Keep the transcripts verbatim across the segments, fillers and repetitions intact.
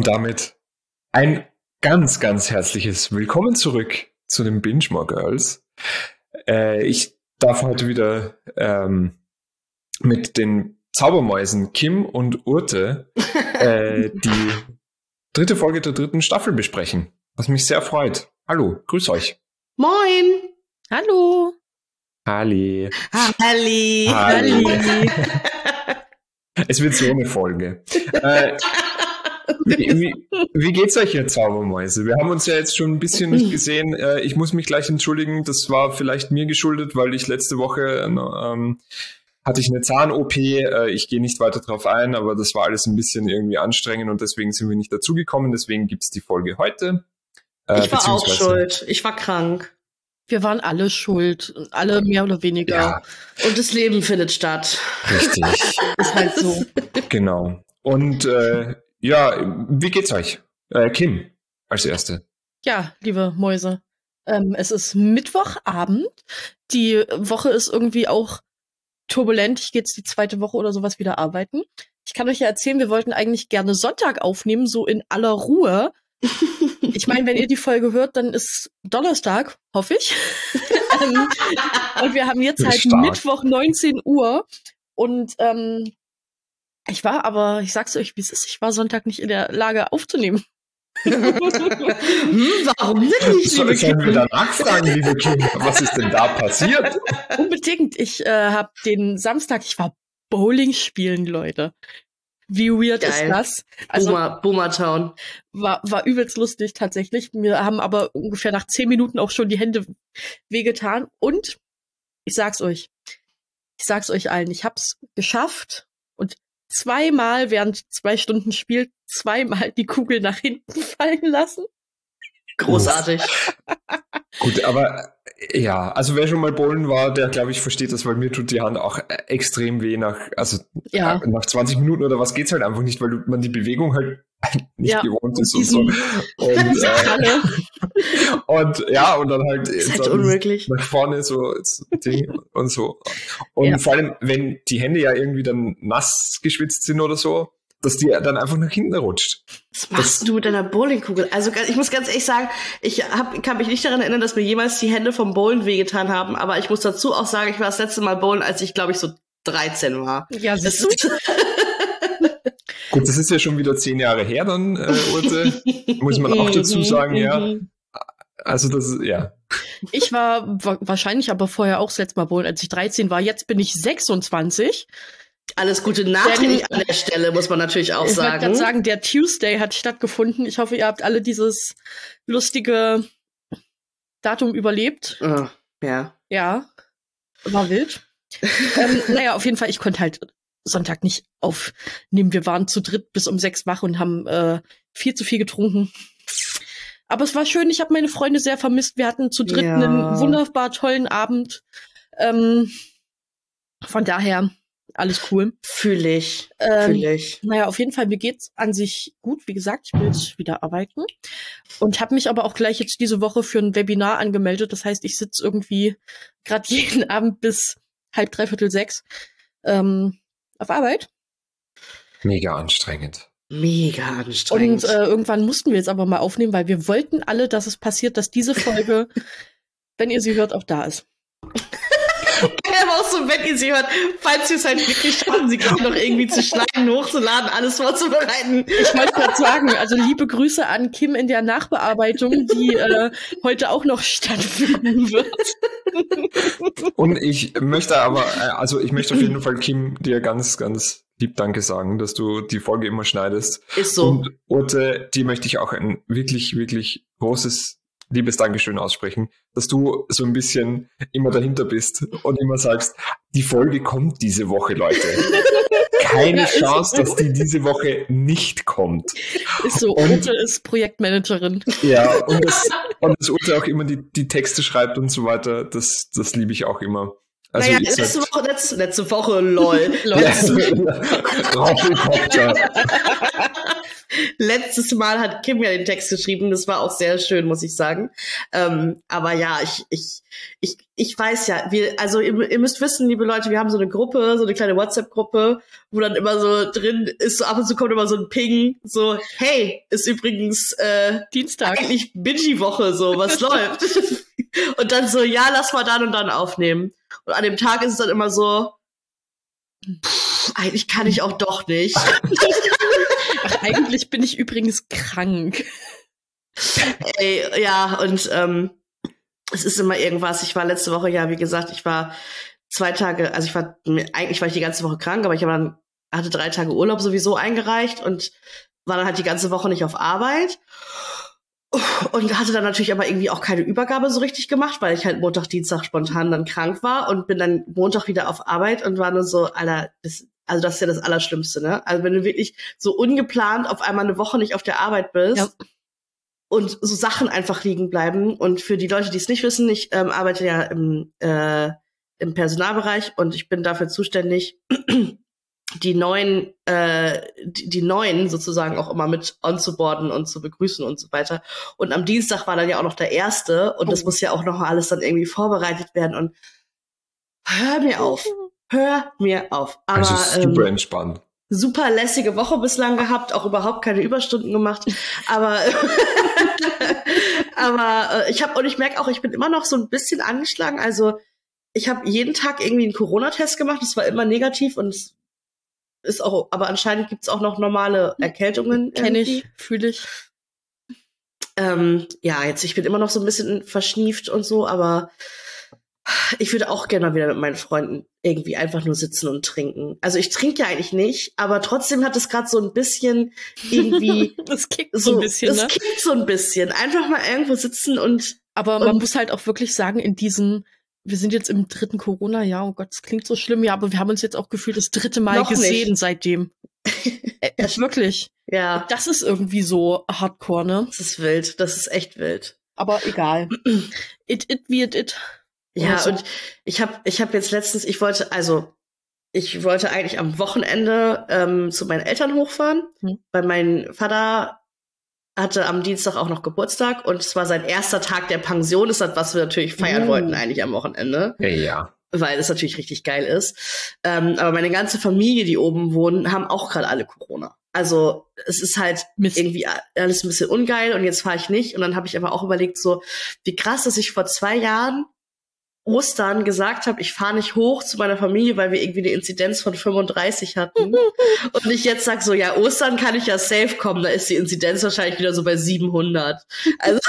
Und damit ein ganz, ganz herzliches Willkommen zurück zu den Binge More Girls. Äh, ich darf heute wieder ähm, mit den Zaubermäusen Kim und Urte äh, die dritte Folge der dritten Staffel besprechen, was mich sehr freut. Hallo, grüß euch. Moin. Hallo. Halli. Halli. Halli. Es wird so eine Folge. äh, wie, wie, wie geht's euch, ihr Zaubermäuse? Wir haben uns ja jetzt schon ein bisschen nicht gesehen. Äh, ich muss mich gleich entschuldigen, das war vielleicht mir geschuldet, weil ich letzte Woche ähm, hatte ich eine Zahn-O P. Äh, ich gehe nicht weiter drauf ein, aber das war alles ein bisschen irgendwie anstrengend und deswegen sind wir nicht dazugekommen. Deswegen gibt's die Folge heute. Äh, ich war auch schuld. Ich war krank. Wir waren alle schuld. Alle mehr oder weniger. Ja. Und das Leben findet statt. Richtig. Ist halt so. Genau. Und äh, ja, wie geht's euch? Äh, Kim, als Erste. Ja, liebe Mäuse. Ähm, es ist Mittwochabend. Die Woche ist irgendwie auch turbulent. Ich gehe jetzt die zweite Woche oder sowas wieder arbeiten. Ich kann euch ja erzählen, wir wollten eigentlich gerne Sonntag aufnehmen, so in aller Ruhe. Ich meine, wenn ihr die Folge hört, dann ist Donnerstag, hoffe ich. ähm, und wir haben jetzt halt Stark. Mittwoch neunzehn Uhr. Und ähm, ich war aber, ich sag's euch, wie es ist, ich war Sonntag nicht in der Lage aufzunehmen. hm, warum denn nicht, So, liebe sollen wir Kim? da nachfragen, liebe Kim? Was ist denn da passiert? Unbedingt. Ich äh, habe den Samstag, ich war Bowling spielen, Leute. Wie weird Geil. ist das? Also Boomer, Boomertown. war, war übelst lustig tatsächlich. Mir haben aber ungefähr nach zehn Minuten auch schon die Hände wehgetan. Und ich sag's euch, ich sag's euch allen, ich hab's geschafft und zweimal während zwei Stunden Spiel zweimal die Kugel nach hinten fallen lassen. Großartig. Gut, aber ja, also wer schon mal bowlen war, der, glaube ich, versteht das, weil mir tut die Hand auch extrem weh nach, also Ja. nach zwanzig Minuten oder was geht's halt einfach nicht, weil man die Bewegung halt nicht Ja, gewohnt ist und und so. diesen- Und, Diese äh, Kralle. und ja, und dann halt Ist halt dann unmöglich. nach vorne so das Ding und so. Und Ja. vor allem, wenn die Hände ja irgendwie dann nass geschwitzt sind oder so, dass die dann einfach nach hinten rutscht. Was machst du mit deiner Bowlingkugel? Also ich muss ganz ehrlich sagen, ich hab, kann mich nicht daran erinnern, dass mir jemals die Hände vom Bowlen wehgetan haben, aber ich muss dazu auch sagen, ich war das letzte Mal bowlen, als ich, glaube ich, so dreizehn war. Ja, Das siehst du? ist, Gut, das ist ja schon wieder zehn Jahre her dann, äh, Urte, muss man auch dazu sagen, ja. Mhm. Also das ist, ja. Ich war wa- wahrscheinlich aber vorher auch das letzte Mal bowlen, als ich dreizehn war. Jetzt bin ich sechsundzwanzig. alles Gute nachträglich an der Stelle, muss man natürlich auch Ich wollte sagen. gerade sagen, der Tuesday hat stattgefunden. Ich hoffe, ihr habt alle dieses lustige Datum überlebt. Oh, ja. Ja, war wild. ähm, naja, auf jeden Fall, ich konnte halt Sonntag nicht aufnehmen. Wir waren zu dritt bis um sechs wach und haben äh, viel zu viel getrunken. Aber es war schön, ich habe meine Freunde sehr vermisst. Wir hatten zu dritt Ja. einen wunderbar tollen Abend. Ähm, von daher, alles cool. Fühle ich. Ähm, Fühle ich. Naja, auf jeden Fall, mir geht's an sich gut. Wie gesagt, ich will jetzt wieder arbeiten. Und habe mich aber auch gleich jetzt diese Woche für ein Webinar angemeldet. Das heißt, ich sitze irgendwie gerade jeden Abend bis halb, dreiviertel sechs ähm, auf Arbeit. Mega anstrengend. Mega anstrengend. Und äh, irgendwann mussten wir jetzt aber mal aufnehmen, weil wir wollten alle, dass es passiert, dass diese Folge, wenn ihr sie hört, auch da ist. Ja, aber auch so, wenn ihr sie hört, falls ihr es halt wirklich schaffen, sie gerade noch irgendwie zu schneiden, hochzuladen, alles vorzubereiten. Ich wollte gerade sagen, also liebe Grüße an Kim in der Nachbearbeitung, die äh, heute auch noch stattfinden wird. Und ich möchte aber, äh, also ich möchte auf jeden Fall, Kim, dir ganz, ganz lieb Danke sagen, dass du die Folge immer schneidest. Ist so. Und Urte, die möchte ich auch ein wirklich, wirklich großes liebes Dankeschön aussprechen, dass du so ein bisschen immer dahinter bist und immer sagst, die Folge kommt diese Woche, Leute. Keine Ja, ist Chance, so. dass die diese Woche nicht kommt. Ist so, Und- Ute ist Projektmanagerin. Ja, und das, und dass Urte auch immer die, die Texte schreibt und so weiter, das, das liebe ich auch immer. Also naja, ihr seid- letzte Woche, letzte, letzte Woche, lol. Leute. Raufhelikopter. Letztes Mal hat Kim ja den Text geschrieben, das war auch sehr schön, muss ich sagen. Ähm, aber ja, ich, ich, ich, ich weiß ja, wir, also ihr, ihr müsst wissen, liebe Leute, wir haben so eine Gruppe, so eine kleine WhatsApp-Gruppe, wo dann immer so drin ist, so ab und zu kommt immer so ein Ping, so, hey, ist übrigens äh, Dienstag. Eigentlich Bingy-Woche, so, was läuft? Und dann so, ja, lass mal dann und dann aufnehmen. Und an dem Tag ist es dann immer so, pff, eigentlich kann ich auch doch nicht. Ach, eigentlich bin ich übrigens krank. Ey, ja, und ähm, es ist immer irgendwas. Ich war letzte Woche, ja, wie gesagt, ich war zwei Tage, also ich war, eigentlich war ich die ganze Woche krank, aber ich habe dann, hatte drei Tage Urlaub sowieso eingereicht und war dann halt die ganze Woche nicht auf Arbeit. Und hatte dann natürlich aber irgendwie auch keine Übergabe so richtig gemacht, weil ich halt Montag, Dienstag spontan dann krank war und bin dann Montag wieder auf Arbeit und war nur so, Alter, das, also das ist ja das Allerschlimmste, ne? Also wenn du wirklich so ungeplant auf einmal eine Woche nicht auf der Arbeit bist ja. und so Sachen einfach liegen bleiben. Und für die Leute, die es nicht wissen, ich ähm, arbeite ja im, äh, im Personalbereich und ich bin dafür zuständig, die neuen, äh, die, die neuen sozusagen auch immer mit onzuboarden und zu begrüßen und so weiter. Und am Dienstag war dann ja auch noch der erste und oh. das muss ja auch noch alles dann irgendwie vorbereitet werden und hör mir auf, hör mir auf. Aber, also super ähm, entspannt. Super lässige Woche bislang gehabt, auch überhaupt keine Überstunden gemacht, aber aber äh, ich habe und ich merke auch, ich bin immer noch so ein bisschen angeschlagen. Also ich habe jeden Tag irgendwie einen Corona-Test gemacht, das war immer negativ und es ist auch, aber anscheinend gibt's auch noch normale Erkältungen. Kenne ich, fühle ich. Ähm, ja, jetzt, ich bin immer noch so ein bisschen verschnieft und so, aber ich würde auch gerne mal wieder mit meinen Freunden irgendwie einfach nur sitzen und trinken. Also ich trinke ja eigentlich nicht, aber trotzdem hat es gerade so ein bisschen irgendwie das kickt so, so ein bisschen, es ne? kickt so ein bisschen. Einfach mal irgendwo sitzen und aber und man muss halt auch wirklich sagen, in diesen wir sind jetzt im dritten Corona-Jahr, oh Gott, das klingt so schlimm, ja, aber wir haben uns jetzt auch gefühlt das dritte Mal Noch gesehen nicht. seitdem. äh, wirklich. Ja. Das ist irgendwie so hardcore, ne? Das ist wild, das ist echt wild. Aber egal. it, it, wie it, it. Ja, so. Und ich habe ich hab jetzt letztens, ich wollte, also ich wollte eigentlich am Wochenende ähm, zu meinen Eltern hochfahren, hm. weil mein Vater hatte am Dienstag auch noch Geburtstag und es war sein erster Tag der Pension, ist das, was wir natürlich feiern mm. wollten eigentlich am Wochenende. Ja, ja. Weil es natürlich richtig geil ist. Ähm, aber meine ganze Familie, die oben wohnen, haben auch gerade alle Corona. Also es ist halt Mist. Irgendwie alles ein bisschen ungeil und jetzt fahre ich nicht. Und dann habe ich aber auch überlegt, so wie krass, dass ich vor zwei Jahren Ostern gesagt habe, ich fahre nicht hoch zu meiner Familie, weil wir irgendwie eine Inzidenz von fünfunddreißig hatten. Und ich jetzt sag so, ja, Ostern kann ich ja safe kommen, da ist die Inzidenz wahrscheinlich wieder so bei siebenhundert. Also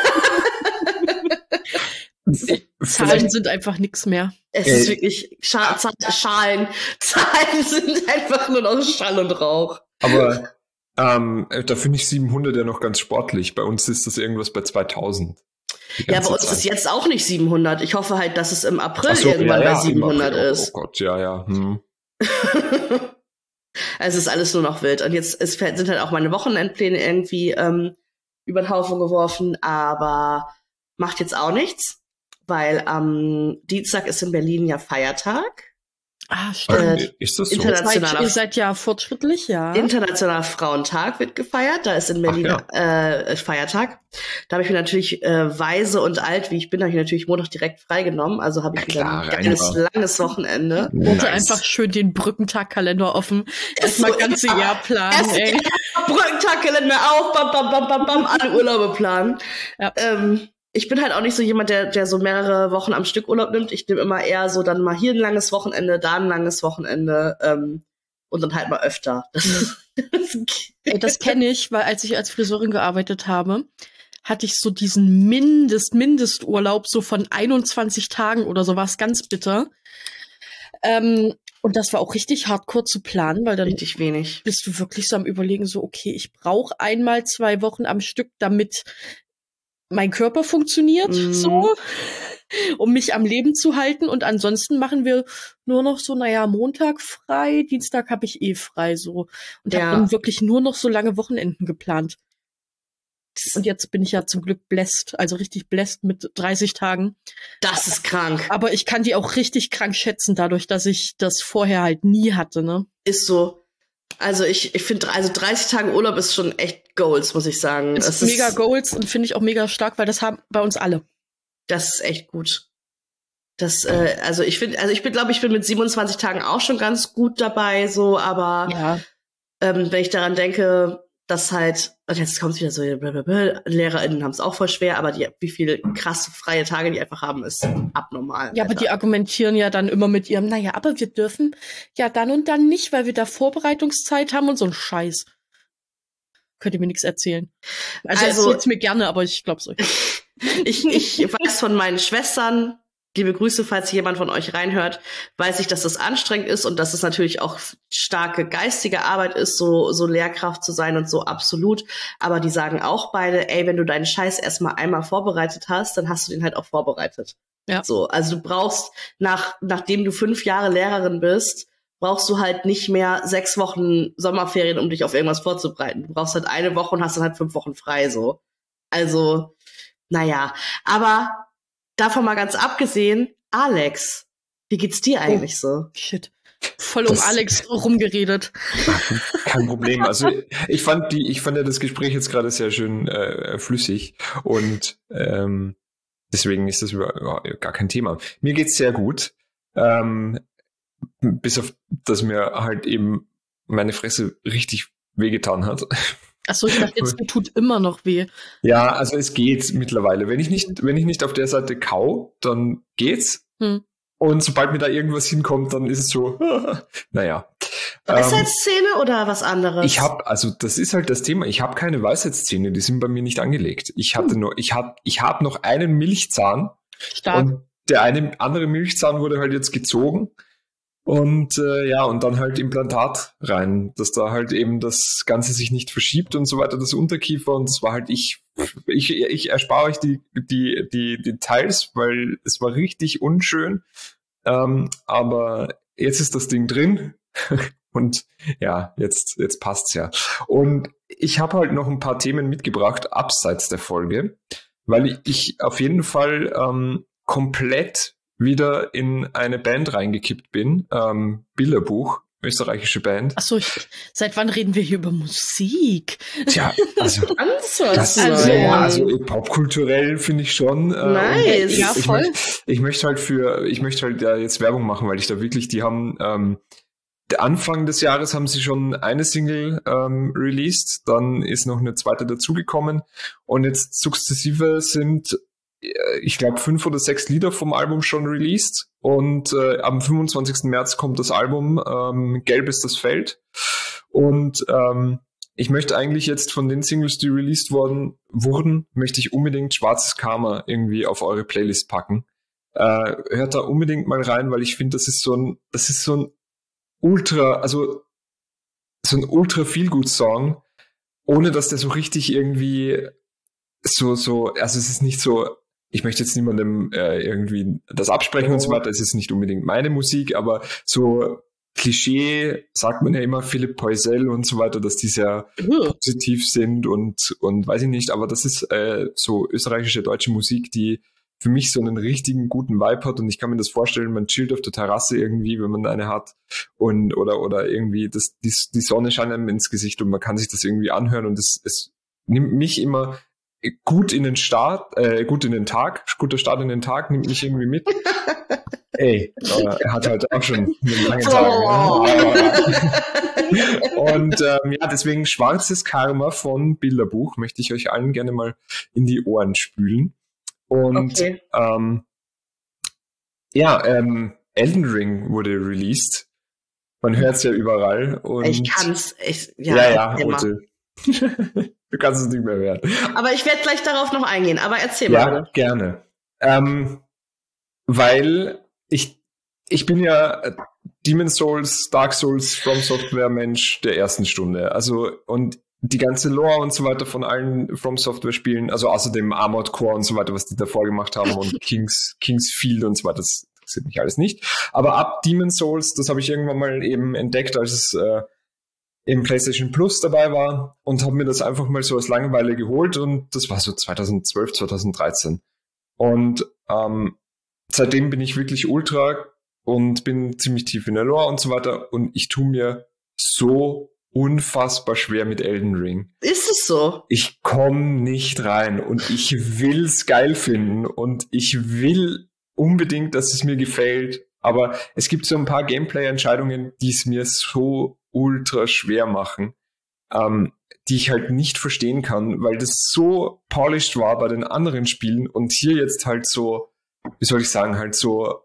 Zahlen sind einfach nix mehr. Es ist wirklich, Scha- Schalen, Zahlen sind einfach nur noch Schall und Rauch. Aber ähm, da finde ich siebenhundert ja noch ganz sportlich. Bei uns ist das irgendwas bei zweitausend. Ja, bei uns Zeit. Ist jetzt auch nicht siebenhundert. Ich hoffe halt, dass es im April so, irgendwann ja, ja, bei siebenhundert April, ist. Oh Gott, ja, ja. Hm. Also es ist alles nur noch wild. Und jetzt es sind halt auch meine Wochenendpläne irgendwie ähm, über den Haufen geworfen, aber macht jetzt auch nichts, weil am Dienstag ist in Berlin ja Feiertag. Ah, stimmt. Äh, ist das so? Internationaler, ihr seid ja fortschrittlich, ja. Internationaler Frauentag wird gefeiert. Da ist in Berlin Ach, ja. äh, Feiertag. Da habe ich mir natürlich äh, weise und alt, wie ich bin, habe ich natürlich Montag direkt freigenommen. Also habe ich ja, klar, wieder ein geiles, einfach. langes Wochenende. Nice. Und einfach schön den Brückentagkalender offen. Erstmal so, ganze ja. Jahr planen, Erst, ey. Brückentagkalender auf, bam, bam, bam, bam, bam, alle Urlaube planen. Ja. Ähm, Ich bin halt auch nicht so jemand, der, der so mehrere Wochen am Stück Urlaub nimmt. Ich nehme immer eher so dann mal hier ein langes Wochenende, da ein langes Wochenende ähm, und dann halt mal öfter. Ey, das kenne ich, weil als ich als Friseurin gearbeitet habe, hatte ich so diesen Mindest, Mindesturlaub so von einundzwanzig Tagen oder so, war es ganz bitter. Ähm, und das war auch richtig hardcore zu planen, weil dann richtig wenig. Bist du wirklich so am Überlegen, so okay, ich brauche einmal zwei Wochen am Stück, damit mein Körper funktioniert, mm. so, um mich am Leben zu halten. Und ansonsten machen wir nur noch so, naja, Montag frei, Dienstag habe ich eh frei, so. Und ja. habe dann wirklich nur noch so lange Wochenenden geplant. Und jetzt bin ich ja zum Glück bläst, also richtig bläst mit dreißig Tagen. Das ist krank. Aber ich kann die auch richtig krank schätzen, dadurch, dass ich das vorher halt nie hatte, ne? Ist so. Also ich, ich finde, also dreißig Tage Urlaub ist schon echt Goals, muss ich sagen. Ist es mega ist, Goals und finde ich auch mega stark, weil das haben bei uns alle. Das ist echt gut. Das, äh, also ich finde, also ich bin, glaube ich, bin mit siebenundzwanzig Tagen auch schon ganz gut dabei, so, aber Ja. ähm, wenn ich daran denke, dass halt, und jetzt kommt es wieder so, blablabla, LehrerInnen haben es auch voll schwer, aber die, wie viele krasse freie Tage die einfach haben, ist abnormal. Ja, aber die argumentieren ja dann immer mit ihrem, naja, aber wir dürfen ja dann und dann nicht, weil wir da Vorbereitungszeit haben und so ein Scheiß. Könnt ihr mir nichts erzählen. Also, Also- erzählt's mir gerne, aber ich glaub's euch. Ich, ich weiß von meinen Schwestern, liebe Grüße, falls jemand von euch reinhört, weiß ich, dass das anstrengend ist und dass es natürlich auch starke geistige Arbeit ist, so, so Lehrkraft zu sein und so, absolut. Aber die sagen auch beide, ey, wenn du deinen Scheiß erstmal einmal vorbereitet hast, dann hast du den halt auch vorbereitet. Ja. So, also du brauchst, nach, nachdem du fünf Jahre Lehrerin bist, brauchst du halt nicht mehr sechs Wochen Sommerferien, um dich auf irgendwas vorzubereiten. Du brauchst halt eine Woche und hast dann halt fünf Wochen frei, so. Also, naja, aber davon mal ganz abgesehen, Alex, wie geht's dir eigentlich so? Shit. Voll um Das- Alex rumgeredet. Kein Problem. Also ich fand die, ich fand ja das Gespräch jetzt gerade sehr schön äh, flüssig und ähm, deswegen ist das über, ja, gar kein Thema. Mir geht's sehr gut. Ähm, bis auf, dass mir halt eben meine Fresse richtig wehgetan hat. Achso, ich dachte jetzt, mir tut immer noch weh. Ja, also es geht mittlerweile. Wenn ich nicht, wenn ich nicht auf der Seite kau, dann geht's. Hm. Und sobald mir da irgendwas hinkommt, dann ist es so, naja. Weisheitszähne oder was anderes? Ich habe, also das ist halt das Thema. Ich habe keine Weisheitszähne, die sind bei mir nicht angelegt. Ich hatte nur, ich hab, ich habe noch einen Milchzahn Stark. und der eine andere Milchzahn wurde halt jetzt gezogen und äh, ja und dann halt Implantat rein, dass da halt eben das Ganze sich nicht verschiebt und so weiter, das Unterkiefer und das war halt ich, ich, ich erspare euch die die die Details, weil es war richtig unschön, ähm, aber jetzt ist das Ding drin. Und ja, jetzt, jetzt passt's ja. Und ich habe halt noch ein paar Themen mitgebracht, abseits der Folge, weil ich, ich auf jeden Fall ähm, komplett wieder in eine Band reingekippt bin. Ähm, Bilderbuch, österreichische Band. Achso, ich, seit wann reden wir hier über Musik? Tja, also, Ganz das, was Also- ja, Neues. also popkulturell finde ich schon. Äh, Nice. und Ja, ich, voll. möcht- ich möchte halt für, ich möchte halt ja jetzt Werbung machen, weil ich da wirklich, die haben ähm, der Anfang des Jahres haben sie schon eine Single ähm, released, dann ist noch eine zweite dazugekommen und jetzt sukzessive sind, äh, ich glaube, fünf oder sechs Lieder vom Album schon released und äh, am fünfundzwanzigsten März kommt das Album ähm, Gelb ist das Feld und ähm, ich möchte eigentlich jetzt von den Singles, die released worden wurden, möchte ich unbedingt Schwarzes Karma irgendwie auf eure Playlist packen. Äh, hört da unbedingt mal rein, weil ich finde, das ist so ein, das ist so ein ultra, also so ein ultra Feel-Good-Song, ohne dass der so richtig irgendwie so, so, also es ist nicht so, ich möchte jetzt niemandem äh, irgendwie das absprechen Oh. und so weiter, es ist nicht unbedingt meine Musik, aber so Klischee sagt man ja immer, Philipp Poisel und so weiter, dass die sehr Ugh. positiv sind und, und weiß ich nicht, aber das ist äh, so österreichische, deutsche Musik, die für mich so einen richtigen guten Vibe hat und ich kann mir das vorstellen, man chillt auf der Terrasse irgendwie, wenn man eine hat und oder oder irgendwie das die, die Sonne scheint einem ins Gesicht und man kann sich das irgendwie anhören und es, es nimmt mich immer gut in den Start, äh, gut in den Tag, guter Start in den Tag, nimmt mich irgendwie mit. Ey, aber er hat halt auch schon einen langen Tag. Oh. Ne? Und ähm, ja, deswegen Schwarzes Karma von Bilderbuch möchte ich euch allen gerne mal in die Ohren spülen. Und Okay. ähm, ja, ähm, Elden Ring wurde released. Man hört es ja überall. Und Ich kann's, ich, ja, ja, ja, immer. Ute. Du kannst es nicht mehr hören. Aber ich werde gleich darauf noch eingehen, aber erzähl mal Ja, bitte. gerne. Ähm, weil ich, ich bin ja Demon's Souls, Dark Souls, From Software Mensch der ersten Stunde. Also, und die ganze Lore und so weiter von allen From Software Spielen, also außerdem Armored Core und so weiter, was die davor gemacht haben und Kings, King's Field und so weiter, das interessiert mich alles nicht. Aber ab Demon's Souls, das habe ich irgendwann mal eben entdeckt, als es äh, im PlayStation Plus dabei war und habe mir das einfach mal so als Langeweile geholt und das war so zweitausendzwölf, zweitausenddreizehn. Und ähm, seitdem bin ich wirklich ultra und bin ziemlich tief in der Lore und so weiter und ich tue mir so unfassbar schwer mit Elden Ring. Ist es so? Ich komme nicht rein und ich will's geil finden und ich will unbedingt, dass es mir gefällt, aber es gibt so ein paar Gameplay-Entscheidungen, die es mir so ultra schwer machen, ähm, die ich halt nicht verstehen kann, weil das so polished war bei den anderen Spielen und hier jetzt halt so, wie soll ich sagen, halt so,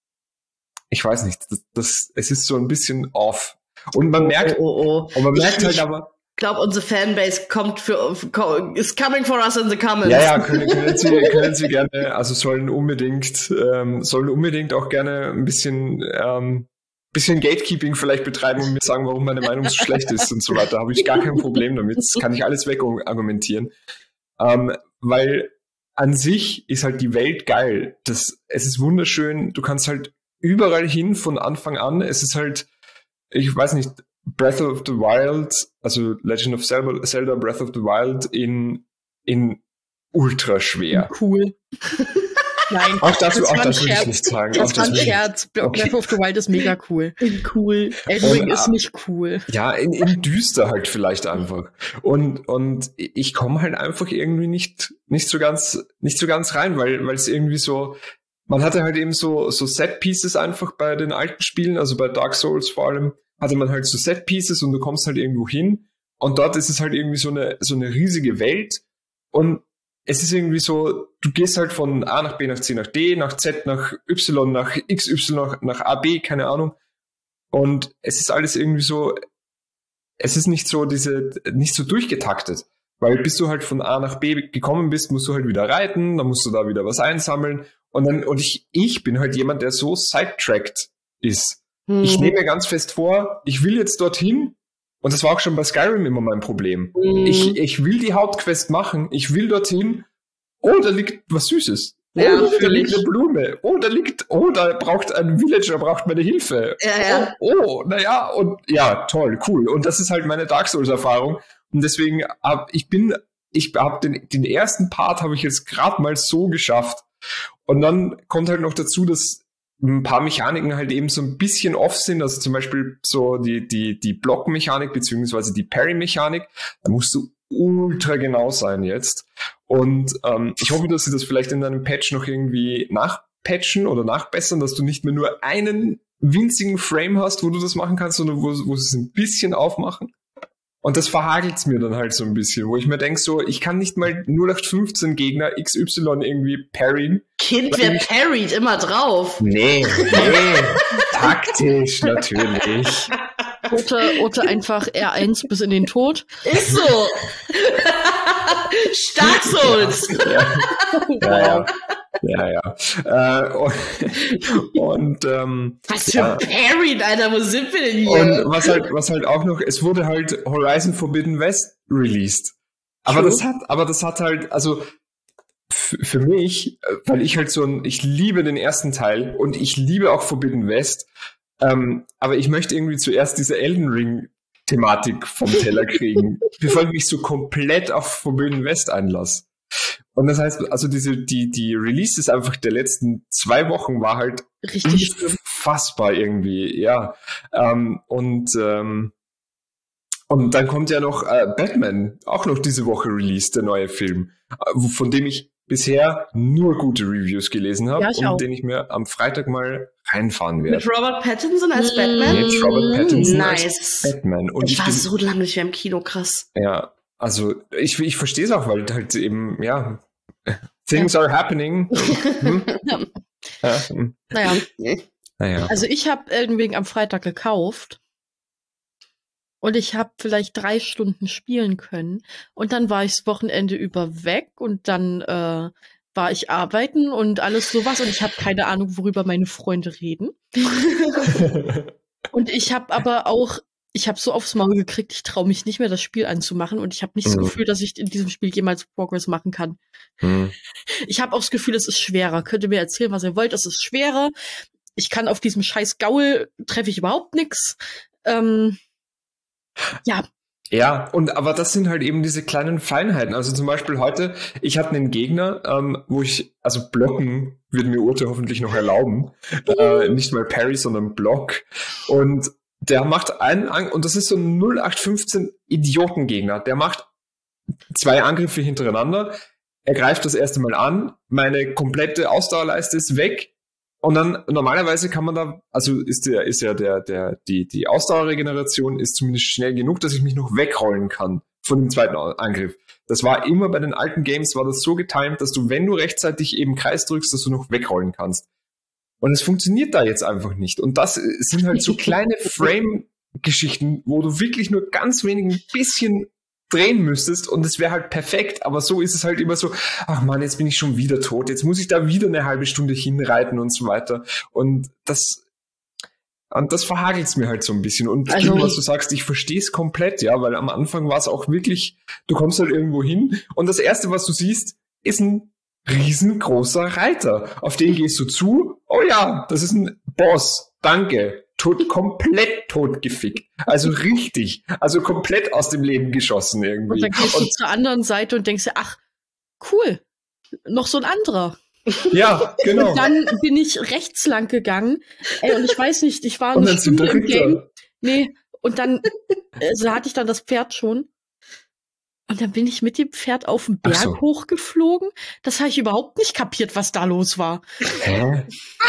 ich weiß nicht, das, das, es ist so ein bisschen off. Und man merkt, oh, oh, oh. Und man merkt ich, halt ich aber, glaube, unsere Fanbase kommt für, is coming for us in the comments. ja, ja, können, können Sie, können Sie gerne, also sollen unbedingt, ähm, sollen unbedingt auch gerne ein bisschen, ähm, bisschen Gatekeeping vielleicht betreiben und mir sagen, warum meine Meinung so schlecht ist und so weiter. Da habe ich gar kein Problem damit. Das kann ich alles wegargumentieren. Ähm, weil an sich ist halt die Welt geil. Das, es ist wunderschön. Du kannst halt überall hin von Anfang an. Es ist halt, ich weiß nicht, Breath of the Wild, also Legend of Zelda, Zelda Breath of the Wild in, in ultra schwer. Cool. Nein, auch dazu, das auch war das ein will ich Scherz. nicht sagen. Das auch war ein das Scherz. Breath okay. of the Wild ist mega cool. Cool. Elden Ring Und, ist äh, nicht cool. Ja, in, in düster halt vielleicht einfach. Und, und ich komme halt einfach irgendwie nicht, nicht so ganz, nicht so ganz rein, weil, weil es irgendwie so, man hatte halt eben so, so Set-Pieces einfach bei den alten Spielen, also bei Dark Souls vor allem, hatte man halt so Set-Pieces und du kommst halt irgendwo hin und dort ist es halt irgendwie so eine, so eine riesige Welt und es ist irgendwie so, du gehst halt von A nach B nach C nach D, nach Z nach Y, nach X Y, nach, nach A B, keine Ahnung. Und es ist alles irgendwie so, es ist nicht so diese, nicht so durchgetaktet. Weil bis du halt von A nach B gekommen bist, musst du halt wieder reiten, dann musst du da wieder was einsammeln. Und dann, und ich, ich bin halt jemand, der so sidetracked ist. Hm. Ich nehme mir ganz fest vor, ich will jetzt dorthin. Und das war auch schon bei Skyrim immer mein Problem. Mhm. Ich, ich will die Hauptquest machen, ich will dorthin. Oh, da liegt was Süßes. Ja, oh, da liegt eine Blume. Oh, da liegt, oh, da braucht ein Villager, braucht meine Hilfe. Ja, ja. Oh, oh, naja, und ja, toll, cool. Und das ist halt meine Dark Souls-Erfahrung. Und deswegen hab ich bin, ich habe den, den ersten Part habe ich jetzt gerade mal so geschafft. Und dann kommt halt noch dazu, dass ein paar Mechaniken halt eben so ein bisschen off sind, also zum Beispiel so die, die, die Block-Mechanik beziehungsweise die Parry-Mechanik, da musst du ultra genau sein jetzt. Und ähm, ich hoffe, dass sie das vielleicht in deinem Patch noch irgendwie nachpatchen oder nachbessern, dass du nicht mehr nur einen winzigen Frame hast, wo du das machen kannst, sondern wo, wo sie es ein bisschen aufmachen. Und das verhagelt's mir dann halt so ein bisschen, wo ich mir denke, so, ich kann nicht mal null acht fünfzehn Gegner X Y irgendwie parryen. Kind, wer parried immer drauf? Nee, nee, taktisch natürlich. Ote, Ote einfach R eins bis in den Tod. Ist so. Stark Souls. Ja, ja, ja. Ja, ja. Äh, und und ähm, was für ja. Parried, Alter, wo sind wir denn hier? Und was halt, was halt auch noch, es wurde halt Horizon Forbidden West released. Aber True. das hat, aber das hat halt, also f- für mich, weil ich halt so ein, ich liebe den ersten Teil und ich liebe auch Forbidden West, ähm, aber ich möchte irgendwie zuerst diese Elden Ring Thematik vom Teller kriegen, bevor ich mich so komplett auf Forbidden West einlasse. Und das heißt, also diese, die, die Releases einfach der letzten zwei Wochen war halt richtig unfassbar irgendwie, ja. Ähm, und, ähm, und dann kommt ja noch äh, Batman, auch noch diese Woche released, der neue Film, äh, von dem ich bisher nur gute Reviews gelesen habe ja, und auch. den ich mir am Freitag mal reinfahren werde. Mit Robert Pattinson als mm. Batman? Mit Robert Pattinson nice. als Batman. Und ich, ich war bin, so lange nicht mehr im Kino, krass. Ja, also ich, ich verstehe es auch, weil halt eben, ja, things ja. are happening. Hm? Ja. Ja, hm. Naja. naja. Also ich habe Elden Ring am Freitag gekauft und ich habe vielleicht drei Stunden spielen können und dann war ich das Wochenende über weg und dann äh, war ich arbeiten und alles sowas und ich habe keine Ahnung, worüber meine Freunde reden. Und ich habe aber auch Ich habe so aufs Maul gekriegt, ich traue mich nicht mehr, das Spiel anzumachen und ich habe nicht mhm. das Gefühl, dass ich in diesem Spiel jemals Progress machen kann. Mhm. Ich habe auch das Gefühl, es ist schwerer. Könnt ihr mir erzählen, was ihr wollt, es ist schwerer. Ich kann auf diesem scheiß Gaul, treffe ich überhaupt nichts. Ähm, ja. Ja, und aber das sind halt eben diese kleinen Feinheiten. Also zum Beispiel heute, ich hatte einen Gegner, ähm, wo ich, also blocken wird mir Urte hoffentlich noch erlauben. äh, nicht mal Parry, sondern Block. Und der macht einen, An- und das ist so ein null acht fünfzehn Idiotengegner, der macht zwei Angriffe hintereinander, er greift das erste Mal an, meine komplette Ausdauerleiste ist weg, und dann normalerweise kann man da, also ist der, ist ja der, der, die, die Ausdauerregeneration ist zumindest schnell genug, dass ich mich noch wegrollen kann von dem zweiten Angriff. Das war immer bei den alten Games, war das so getimed, dass du, wenn du rechtzeitig eben Kreis drückst, dass du noch wegrollen kannst. Und es funktioniert da jetzt einfach nicht. Und das sind halt so kleine Frame-Geschichten, wo du wirklich nur ganz wenig ein bisschen drehen müsstest und es wäre halt perfekt, aber so ist es halt immer so, ach man, jetzt bin ich schon wieder tot, jetzt muss ich da wieder eine halbe Stunde hinreiten und so weiter. Und das und das verhagelt's mir halt so ein bisschen. Und also, was du sagst, ich verstehe es komplett, ja, weil am Anfang war es auch wirklich, du kommst halt irgendwo hin und das Erste, was du siehst, ist ein riesengroßer Reiter. Auf den gehst du zu, oh ja, das ist ein Boss, danke. Tot, komplett totgefickt. Also richtig. Also komplett aus dem Leben geschossen irgendwie. Und dann gehst du und, zur anderen Seite und denkst dir, ach, cool, noch so ein anderer. Ja, genau. Und dann bin ich rechts lang gegangen. Ey, und ich weiß nicht, ich war eine Stunde im Game. Nee, und dann also hatte ich dann das Pferd schon. Und dann bin ich mit dem Pferd auf den Berg so. hochgeflogen. Das habe ich überhaupt nicht kapiert, was da los war. Hä?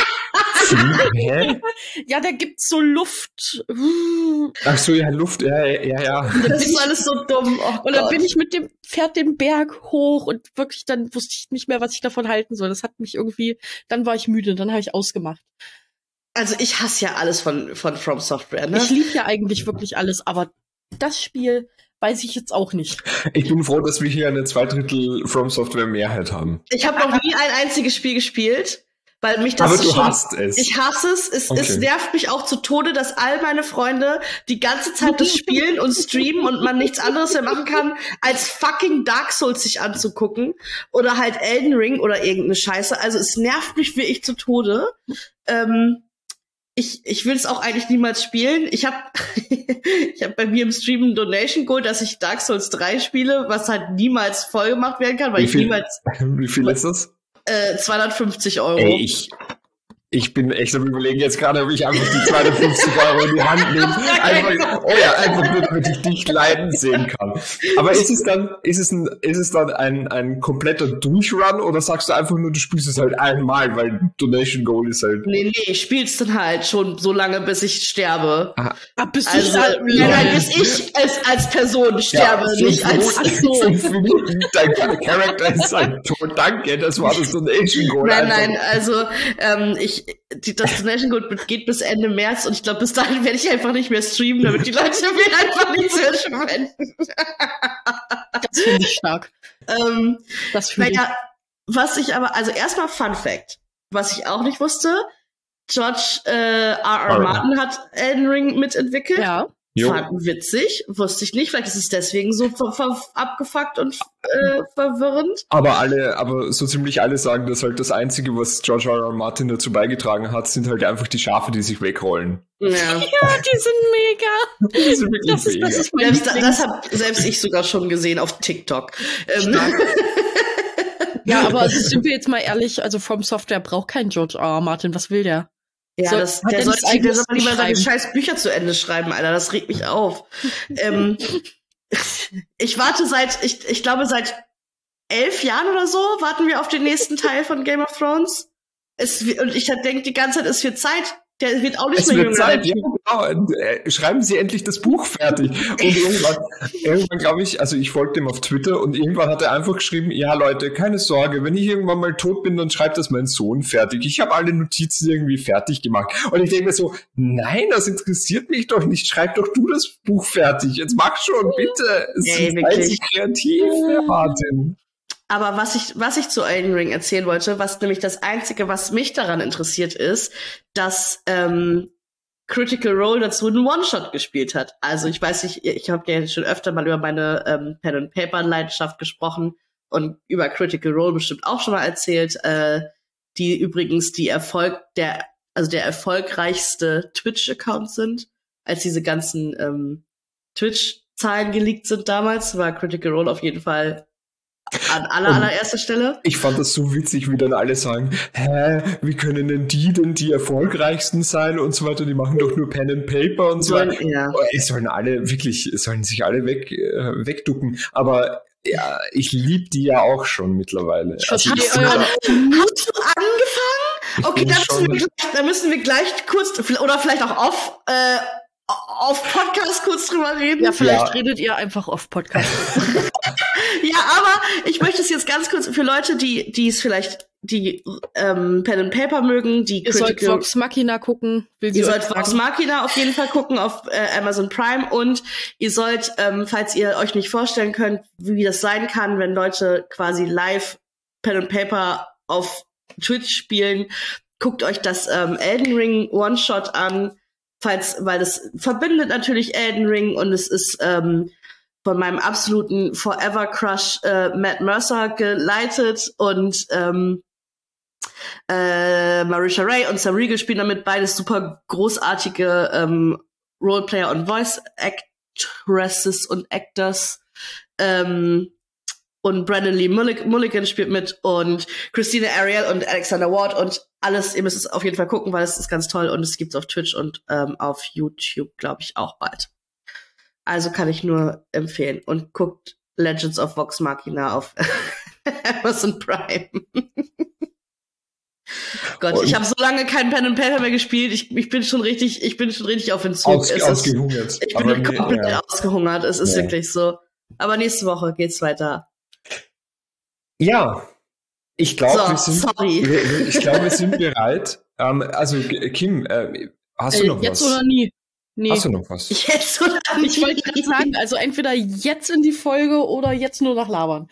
Hä? Ja, da gibt's so Luft. Ach so, ja, Luft, ja, ja, ja. Das ist alles so dumm. Oh und dann Gott. bin ich mit dem Pferd den Berg hoch und wirklich, dann wusste ich nicht mehr, was ich davon halten soll. Das hat mich irgendwie, dann war ich müde, dann habe ich ausgemacht. Also ich hasse ja alles von, von From Software, ne? Ich liebe ja eigentlich wirklich alles, aber das Spiel weiß ich jetzt auch nicht. Ich bin froh, dass wir hier eine Zweidrittel From Software Mehrheit haben. Ich habe noch nie ein einziges Spiel gespielt. Weil mich das Aber du schon, hasst es. Ich hasse es. Es, okay. es nervt mich auch zu Tode, dass all meine Freunde die ganze Zeit das spielen und streamen und man nichts anderes mehr machen kann, als fucking Dark Souls sich anzugucken. Oder halt Elden Ring oder irgendeine Scheiße. Also es nervt mich wirklich zu Tode. Ähm, ich, ich will es auch eigentlich niemals spielen. Ich habe ich hab bei mir im Stream eine Donation geholt, dass ich Dark Souls drei spiele, was halt niemals voll gemacht werden kann, weil wie viel, ich niemals... Wie viel ist das? Äh, zweihundertfünfzig Euro. Ey, ich, ich bin echt am Überlegen jetzt gerade, ob ich einfach die zweihundertfünfzig Euro in die Hand nehme. Einfach, oh ja, einfach nur, damit ich dich leiden sehen kann. Aber ist es dann, ist es ein, ist es dann ein, ein kompletter Durchrun oder sagst du einfach nur, du spielst es halt einmal, weil Donation Goal ist halt. Nee, nee, ich spiel's dann halt schon so lange, bis ich sterbe. Aha. Ab bis also, ich, nein, nein, bis ich als, als Person sterbe, ja, nicht als, als so. Fünf Minuten, dein Charakter ist halt tot, danke, das war das Donation Goal. Nein, einfach. nein, also, ähm, ich, die, das Donation Goal geht bis Ende März und ich glaube, bis dahin werde ich einfach nicht mehr streamen, damit die Leute mir einfach nichts mehr spenden. Das finde ich stark. ähm, das finde naja, ich. Was ich aber, also erstmal Fun Fact, was ich auch nicht wusste, George äh, R. R. Martin hat Elden Ring mitentwickelt. Ja. Fand witzig, wusste ich nicht. Vielleicht ist es deswegen so ver- ver- abgefuckt und äh, verwirrend. Aber alle, aber so ziemlich alle sagen, dass halt das Einzige, was George R. R. Martin dazu beigetragen hat, sind halt einfach die Schafe, die sich wegrollen. Ja, ja die sind mega. Die sind wirklich das ist, mega. Das, ist mein selbst, das habe selbst ich sogar schon gesehen auf TikTok. Ähm. Ja, aber also, sind wir jetzt mal ehrlich, also From Software braucht kein George R. R. Martin. Was will der? Ja, so, das, der, soll, der soll mal lieber seine scheiß Bücher zu Ende schreiben, Alter. Das regt mich auf. ähm, ich warte seit, ich, ich glaube, seit elf Jahren oder so warten wir auf den nächsten Teil von Game of Thrones. Es, und ich denke die ganze Zeit, es wird Zeit. Der wird auch nicht es mehr wird jünger. Zeit, ja, genau. Schreiben Sie endlich das Buch fertig. Und irgendwann, irgendwann glaube ich, also ich folge dem auf Twitter und irgendwann hat er einfach geschrieben, ja Leute, keine Sorge, wenn ich irgendwann mal tot bin, dann schreibt das mein Sohn fertig. Ich habe alle Notizen irgendwie fertig gemacht. Und ich denke mir so, nein, das interessiert mich doch nicht. Schreib doch du das Buch fertig. Jetzt mach schon, bitte. Es Ey, ist einzig kreativ, Herr Martin. Aber was ich, was ich zu Elden Ring erzählen wollte, was nämlich das Einzige, was mich daran interessiert ist, dass ähm, Critical Role dazu einen One-Shot gespielt hat. Also ich weiß nicht, ich habe ja schon öfter mal über meine ähm, Pen-and-Paper-Leidenschaft gesprochen und über Critical Role bestimmt auch schon mal erzählt, äh, die übrigens die Erfolg der, also der erfolgreichste Twitch-Account sind, als diese ganzen ähm, Twitch-Zahlen geleakt sind damals, war Critical Role auf jeden Fall an aller, allererster Stelle. Ich fand das so witzig, wie dann alle sagen, hä, wie können denn die denn die erfolgreichsten sein und so weiter, die machen doch nur Pen and Paper und so weiter. Ja. Es sollen alle, wirklich, es sollen sich alle weg, äh, wegducken, aber ja, ich liebe die ja auch schon mittlerweile. Ich also, verstehe ich, euren- Hast du angefangen? Okay, bin da müssen, schon- wir gleich, da müssen wir gleich kurz, oder vielleicht auch auf, äh, auf Podcast kurz drüber reden. Ja, vielleicht Ja. redet ihr einfach auf Podcast. Ja, aber ich möchte es jetzt ganz kurz für Leute, die, die es vielleicht, die ähm, Pen and Paper mögen, die Ihr sollt Critical- Vox Machina gucken. Will sie Ihr euch sollt Vox sagen. Machina auf jeden Fall gucken auf äh, Amazon Prime und ihr sollt, ähm, falls ihr euch nicht vorstellen könnt, wie das sein kann, wenn Leute quasi live Pen and Paper auf Twitch spielen, guckt euch das ähm, Elden Ring One-Shot an, falls, weil das verbindet natürlich Elden Ring und es ist ähm, von meinem absoluten Forever Crush äh, Matt Mercer geleitet und ähm, äh, Marisha Ray und Sam Riegel spielen damit, beides super großartige ähm, Roleplayer und Voice Actresses und Actors. Ähm, und Brandon Lee Mullig- Mulligan spielt mit und Christina Ariel und Alexander Ward und alles, ihr müsst es auf jeden Fall gucken, weil es ist ganz toll und es gibt's auf Twitch und ähm, auf YouTube, glaube ich, auch bald. Also kann ich nur empfehlen. Und guckt Legends of Vox Machina auf Amazon Prime. Gott, Und- ich habe so lange kein Pen and Paper mehr gespielt. Ich, ich bin schon richtig, ich bin schon richtig auf Entzug. Aus, Es ist- ausgehungert. ich bin Aber mir- komplett ja. ausgehungert. Es ist Ja. wirklich so. Aber nächste Woche geht's weiter. Ja, ich glaube, So, wir sind, sorry. wir- wir- ich glaube, wir sind bereit. Ähm, also G- Kim, äh, hast du Äh, noch jetzt was? oder nie? Nee. Hast du noch was? Jetzt oder Ich wollte gerade sagen, also entweder jetzt in die Folge oder jetzt nur noch labern.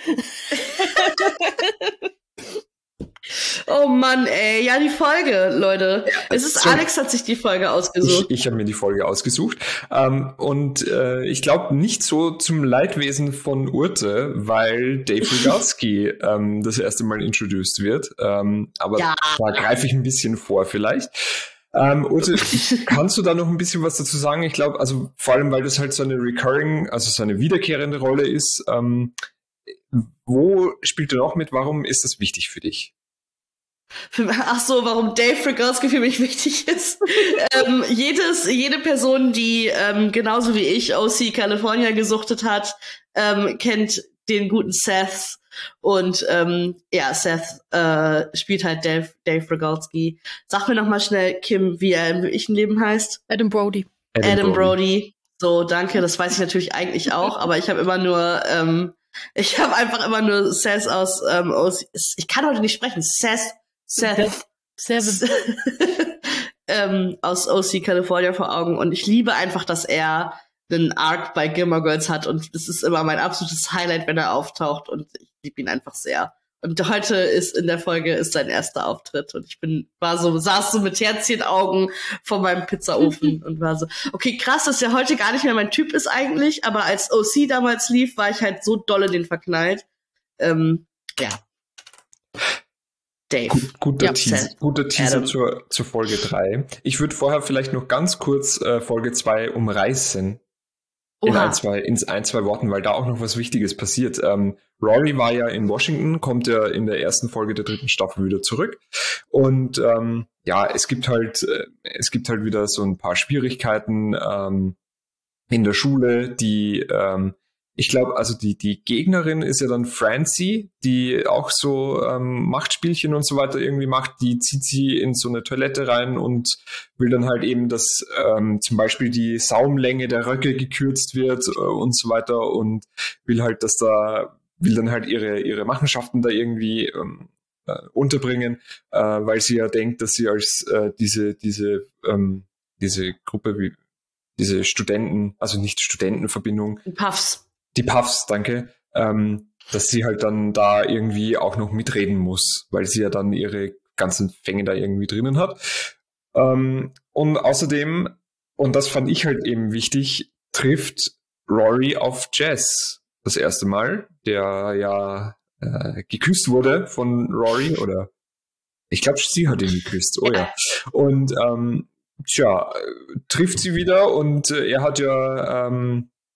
Oh Mann, ey. Ja, die Folge, Leute. Es ist so- Alex hat sich die Folge ausgesucht. Ich, ich habe mir die Folge ausgesucht. Ähm, und äh, ich glaube nicht so zum Leidwesen von Urte, weil Dave Rygalski ähm, das erste Mal introduced wird. Ähm, aber Ja. da greife ich ein bisschen vor vielleicht. Ähm, Urte, kannst du da noch ein bisschen was dazu sagen? Ich glaube, also vor allem, weil das halt so eine recurring, also so eine wiederkehrende Rolle ist. Ähm, wo spielt er noch mit? Warum ist das wichtig für dich? Für, ach so, warum Dave Rygalski für mich wichtig ist. ähm, jedes, jede Person, die ähm, genauso wie ich O C California gesuchtet hat, ähm, kennt den guten Seth. Und ähm, ja, Seth äh, spielt halt Dave, Dave Rygalski. Sag mir noch mal schnell, Kim, wie er im wirklichen Leben heißt. Adam Brody. Adam Brody. So, danke, das weiß ich natürlich eigentlich auch, aber ich habe immer nur, ähm, ich habe einfach immer nur Seth aus, ähm, aus, ich kann heute nicht sprechen, Seth, Seth, Seven. ähm, aus O C California vor Augen und ich liebe einfach, dass er einen Arc bei Gilmore Girls hat und das ist immer mein absolutes Highlight, wenn er auftaucht und ich liebe ihn einfach sehr. Und heute ist in der Folge ist sein erster Auftritt und ich bin war so saß so mit Herzchenaugen vor meinem Pizzaofen und war so okay krass, dass er heute gar nicht mehr mein Typ ist eigentlich, aber als O C damals lief, war ich halt so dolle den verknallt. Ähm, ja. Dave. Gut, guter Ja, Teaser, Seth. guter Teaser Adam. zur, zur Folge drei. Ich würde vorher vielleicht noch ganz kurz äh, Folge zwei umreißen. In Oha. ein, zwei, in ein, zwei Worten, weil da auch noch was Wichtiges passiert. Ähm, Rory war ja in Washington, kommt ja in der ersten Folge der dritten Staffel wieder zurück. Und ähm, ja, es gibt halt, äh, es gibt halt wieder so ein paar Schwierigkeiten ähm, in der Schule, die ähm, ich glaube, also die, die Gegnerin ist ja dann Francie, die auch so ähm, Machtspielchen und so weiter irgendwie macht. Die zieht sie in so eine Toilette rein und will dann halt eben, dass ähm, zum Beispiel die Saumlänge der Röcke gekürzt wird äh, und so weiter und will halt, dass da, will dann halt ihre, ihre Machenschaften da irgendwie ähm, äh, unterbringen, äh, weil sie ja denkt, dass sie als äh, diese, diese, ähm, diese Gruppe, wie diese Studenten, also nicht Studentenverbindung, Puffs. die Puffs, danke, ähm, dass sie halt dann da irgendwie auch noch mitreden muss, weil sie ja dann ihre ganzen Fänge da irgendwie drinnen hat. Ähm, und außerdem, und das fand ich halt eben wichtig, trifft Rory auf Jess das erste Mal, der ja äh, geküsst wurde von Rory, oder ich glaube, sie hat ihn geküsst, oh ja. Und ähm, tja, trifft sie wieder und äh, er hat ja ähm,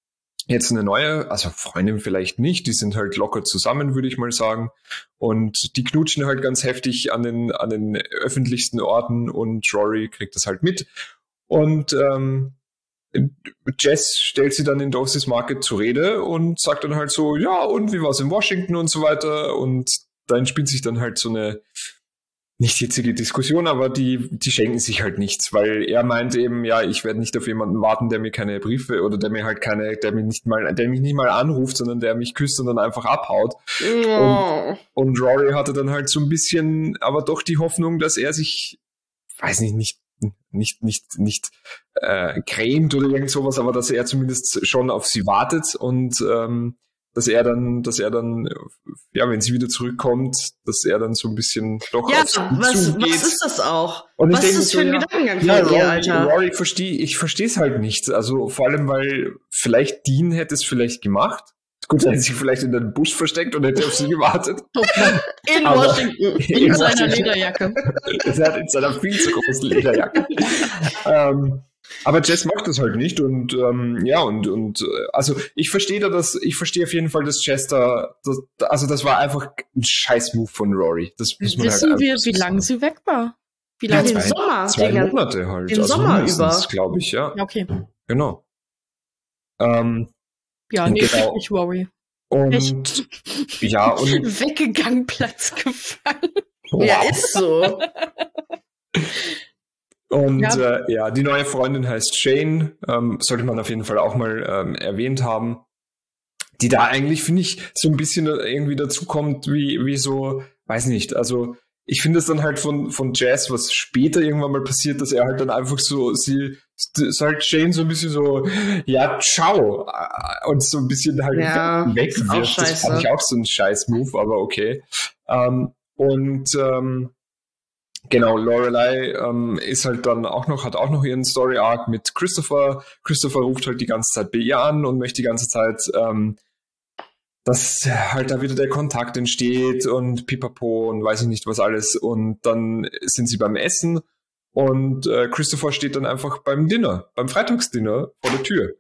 jetzt eine neue, also Freundin vielleicht nicht, die sind halt locker zusammen, würde ich mal sagen. Und die knutschen halt ganz heftig an den, an den öffentlichsten Orten und Rory kriegt das halt mit. Und ähm, Jess stellt sie dann in Dawson's Market zur Rede und sagt dann halt so, ja, und wie war's in Washington und so weiter. Und dann spielt sich dann halt so eine nicht hitzige Diskussion, aber die, die schenken sich halt nichts, weil er meint eben, ja, ich werde nicht auf jemanden warten, der mir keine Briefe oder der mir halt keine, der mir nicht mal, der mich nicht mal anruft, sondern der mich küsst und dann einfach abhaut. Oh. Und, und Rory hatte dann halt so ein bisschen, aber doch die Hoffnung, dass er sich, weiß nicht, nicht, nicht, nicht, nicht äh, grämt oder irgend sowas, aber dass er zumindest schon auf sie wartet und ähm, dass er dann, dass er dann, ja, wenn sie wieder zurückkommt, dass er dann so ein bisschen doch Ja, auf sie was, zugeht. was ist das auch? Und ich was denke ist das so, für ein ja, Gedankengang von ja, ihr, Rory, Alter? Rory verstehe, ich verstehe es halt nicht. Also vor allem, weil vielleicht Dean hätte es vielleicht gemacht. Gut, er hätte sich vielleicht in den Busch versteckt und hätte auf sie gewartet. In Aber- Washington. In In seiner Washington. Lederjacke. Er hat in seiner viel zu großen Lederjacke. ähm, aber Jess macht das halt nicht und ähm, ja und und äh, also ich verstehe da das, ich verstehe auf jeden Fall, dass Jess da, das, also das war einfach ein Scheiß-Move von Rory. Das muss man Wissen halt wir, einfach wie so lange sagen. sie weg war? Wie Ja, lange? den zwei, Sommer. zwei den ganzen- Monate halt. den also Sommer mindestens, über. glaube ich, ja. Ja, okay. Genau. Ähm, Ja, nee, Genau. nicht Rory. und ja, und Weggegangen, Platz gefallen. Ja, wow. ist so. Und Ja. ja. Äh, ja, die neue Freundin heißt Shane, ähm, sollte man auf jeden Fall auch mal ähm, erwähnt haben. Die da eigentlich, finde ich, so ein bisschen irgendwie dazu kommt, wie, wie so, weiß nicht, also ich finde es dann halt von, von Jazz, was später irgendwann mal passiert, dass er halt dann einfach so, sie, ist halt Shane so ein bisschen so, ja, ciao, und so ein bisschen halt Ja, weg ist auch wird. Das fand scheiße. ich auch so ein Scheiß-Move, aber okay. Ähm, und ähm, genau, Lorelei ähm, ist halt dann auch noch, hat auch noch ihren Story-Arc mit Christopher. Christopher ruft halt die ganze Zeit bei ihr an und möchte die ganze Zeit, ähm, dass halt da wieder der Kontakt entsteht und pipapo und weiß ich nicht was alles. Und dann sind sie beim Essen und äh, Christopher steht dann einfach beim Dinner, beim Freitagsdinner vor der Tür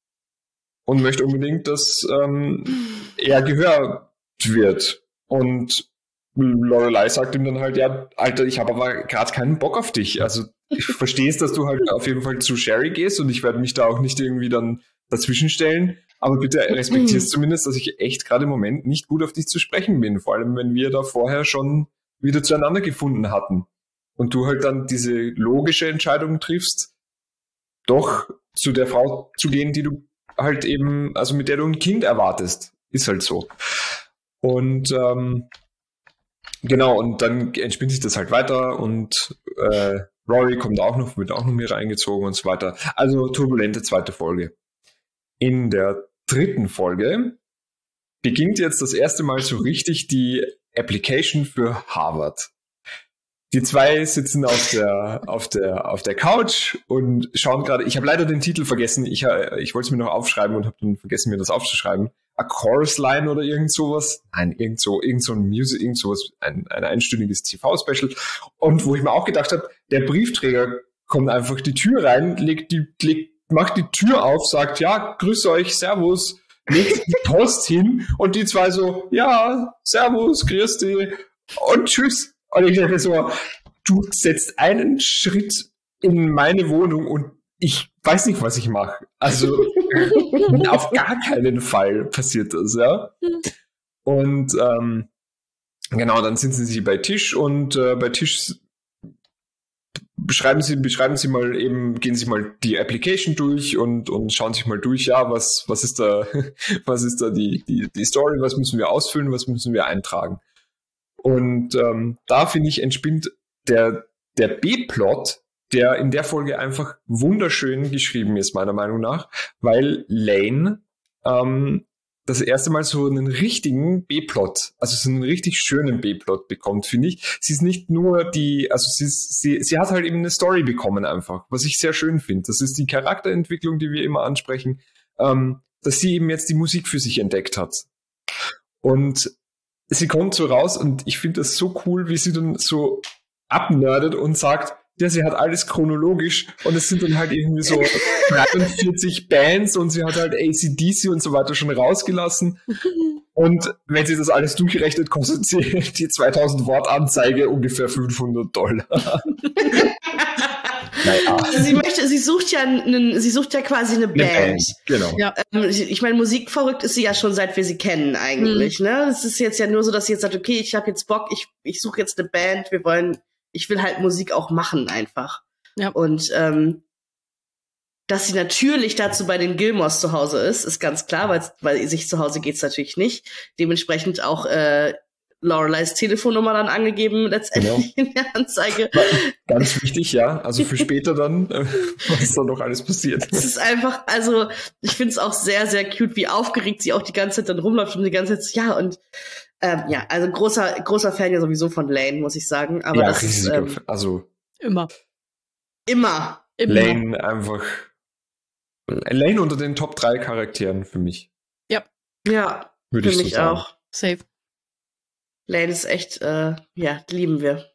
und möchte unbedingt, dass ähm, er gehört wird. Und Lorelei sagt ihm dann halt, ja, Alter, ich habe aber gerade keinen Bock auf dich. Also ich verstehe es, dass du halt auf jeden Fall zu Sherry gehst und ich werde mich da auch nicht irgendwie dann dazwischen stellen. Aber bitte respektierst zumindest, dass ich echt gerade im Moment nicht gut auf dich zu sprechen bin. Vor allem, wenn wir da vorher schon wieder zueinander gefunden hatten. Und du halt dann diese logische Entscheidung triffst, doch zu der Frau zu gehen, die du halt eben, also mit der du ein Kind erwartest. Ist halt so. Und ähm, genau, und dann entspinnt sich das halt weiter und äh, Rory kommt auch noch, wird auch noch mit reingezogen und so weiter. Also turbulente zweite Folge. In der dritten Folge beginnt jetzt das erste Mal so richtig die Application für Harvard. Die zwei sitzen auf der, auf der, auf der Couch und schauen gerade, ich habe leider den Titel vergessen, ich, ich wollte es mir noch aufschreiben und habe dann vergessen, mir das aufzuschreiben. A Chorus Line oder irgend sowas. Nein, irgend so, irgend so ein Music, irgend sowas, ein, ein einstündiges T V-Special. Und wo ich mir auch gedacht habe, der Briefträger kommt einfach die Tür rein, legt die, legt, macht die Tür auf, sagt, ja, grüß euch, servus, legt die Post hin und die zwei so, ja, servus, grüß dich und tschüss. Und ich dachte so, du setzt einen Schritt in meine Wohnung und ich weiß nicht, was ich mache. Also auf gar keinen Fall passiert das, ja. Und ähm, genau, dann sitzen sie bei Tisch und äh, bei Tisch beschreiben sie, beschreiben sie mal eben, gehen sie mal die Application durch und, und schauen sich mal durch, ja, was, was ist da, was ist da die, die, die Story, was müssen wir ausfüllen, was müssen wir eintragen. Und ähm, da, finde ich, entspinnt der, der B-Plot, der in der Folge einfach wunderschön geschrieben ist, meiner Meinung nach, weil Lane ähm, das erste Mal so einen richtigen B-Plot, also so einen richtig schönen B-Plot bekommt, finde ich. Sie ist nicht nur die, also sie, ist, sie, sie hat halt eben eine Story bekommen einfach, was ich sehr schön finde. Das ist die Charakterentwicklung, die wir immer ansprechen, ähm, dass sie eben jetzt die Musik für sich entdeckt hat. Und sie kommt so raus und ich finde das so cool, wie sie dann so abnerdet und sagt, ja, sie hat alles chronologisch und es sind dann halt irgendwie so dreiundvierzig Bands und sie hat halt A C D C und so weiter schon rausgelassen. Und wenn sie das alles durchrechnet, kostet sie die zweitausend Wort Anzeige ungefähr fünfhundert Dollar. Naja. Also sie möchte, sie sucht ja einen, sie sucht ja quasi eine Band. Eine Band, genau. Ja. Ähm, ich meine, musikverrückt ist sie ja schon seit wir sie kennen eigentlich, mhm. ne? Es ist jetzt ja nur so, dass sie jetzt sagt, okay, ich habe jetzt Bock, ich, ich suche jetzt eine Band, wir wollen, ich will halt Musik auch machen einfach. Ja. Und ähm, dass sie natürlich dazu bei den Gilmores zu Hause ist, ist ganz klar, weil, weil sich zu Hause geht's natürlich nicht. Dementsprechend auch äh, Loreleis Telefonnummer dann angegeben, letztendlich genau. in der Anzeige. Ganz wichtig, ja. Also für später dann, äh, was da noch alles passiert. Es ist einfach, also ich finde es auch sehr, sehr cute, wie aufgeregt sie auch die ganze Zeit dann rumläuft und die ganze Zeit, ja, und ähm, ja, also großer großer Fan ja sowieso von Lane, muss ich sagen. Aber ja, das ist ähm, also immer. Immer. Lane einfach Lane unter den Top drei Charakteren für mich. Ja. Ja, Würde für ich mich so sagen. auch. Safe. Lane ist echt, äh, ja, lieben wir.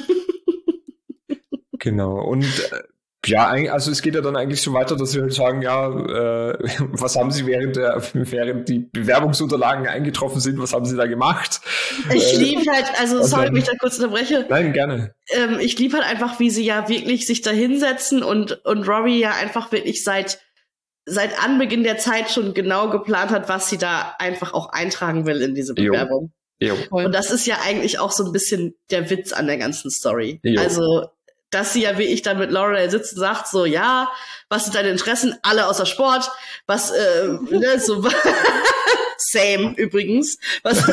Genau. Und äh, ja, also es geht ja dann eigentlich so weiter, dass wir halt sagen, ja, äh, was haben Sie während der, während die Bewerbungsunterlagen eingetroffen sind, was haben Sie da gemacht? Ich äh, liebe halt, also sorry, wenn ich da kurz unterbreche. Nein, gerne. Ähm, ich liebe halt einfach, wie sie ja wirklich sich da hinsetzen und, und Rory ja einfach wirklich seit seit Anbeginn der Zeit schon genau geplant hat, was sie da einfach auch eintragen will in diese Bewerbung. Jo. Jo. Und das ist ja eigentlich auch so ein bisschen der Witz an der ganzen Story. Jo. Also, dass sie ja wie ich dann mit Lorelei sitzt und sagt so, ja, was sind deine Interessen? Alle außer Sport. Was, äh, ne, so, same übrigens. Was,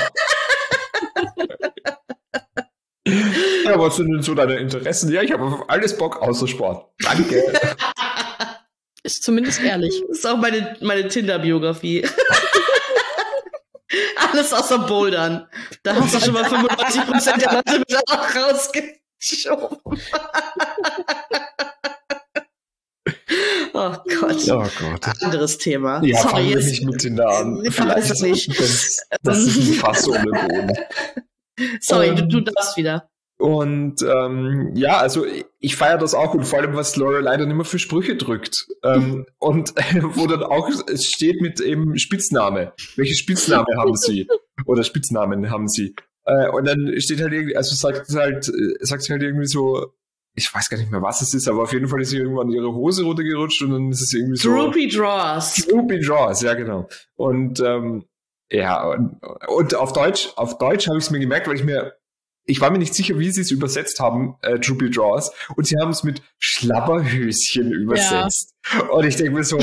ja, was sind denn so deine Interessen? Ja, ich habe auf alles Bock außer Sport. Danke. Ist zumindest ehrlich. Das ist auch meine, meine Tinder-Biografie. Alles außer Bouldern. Da hast du schon mal fünfundneunzig Prozent der Leute wieder auch rausgeschoben. Oh Gott. Oh Gott. Anderes Thema. Ja, Sorry, fangen wir jetzt, nicht mit Tinder an. Ich Vielleicht weiß es nicht. Das, das ist ein Fass ohne Boden. Sorry, ähm, du, du darfst wieder. Und ähm, ja, also ich feiere das auch und vor allem, was Lorelei dann immer für Sprüche drückt. ähm, und wo dann auch es steht mit eben Spitzname. Welche Spitzname haben sie? Oder Spitznamen haben sie? Äh, und dann steht halt irgendwie, also sagt halt, sagt sie halt irgendwie so, ich weiß gar nicht mehr, was es ist, aber auf jeden Fall ist sie irgendwann ihre Hose runtergerutscht und dann ist es irgendwie so. Droopy Draws. Droopy Draws, ja genau. Und ähm, ja, und, und auf Deutsch, auf Deutsch habe ich es mir gemerkt, weil ich mir Ich war mir nicht sicher, wie sie es übersetzt haben, äh, Droopy Draws, und sie haben es mit Schlabberhöschen übersetzt. Ja. Und ich denke mir so,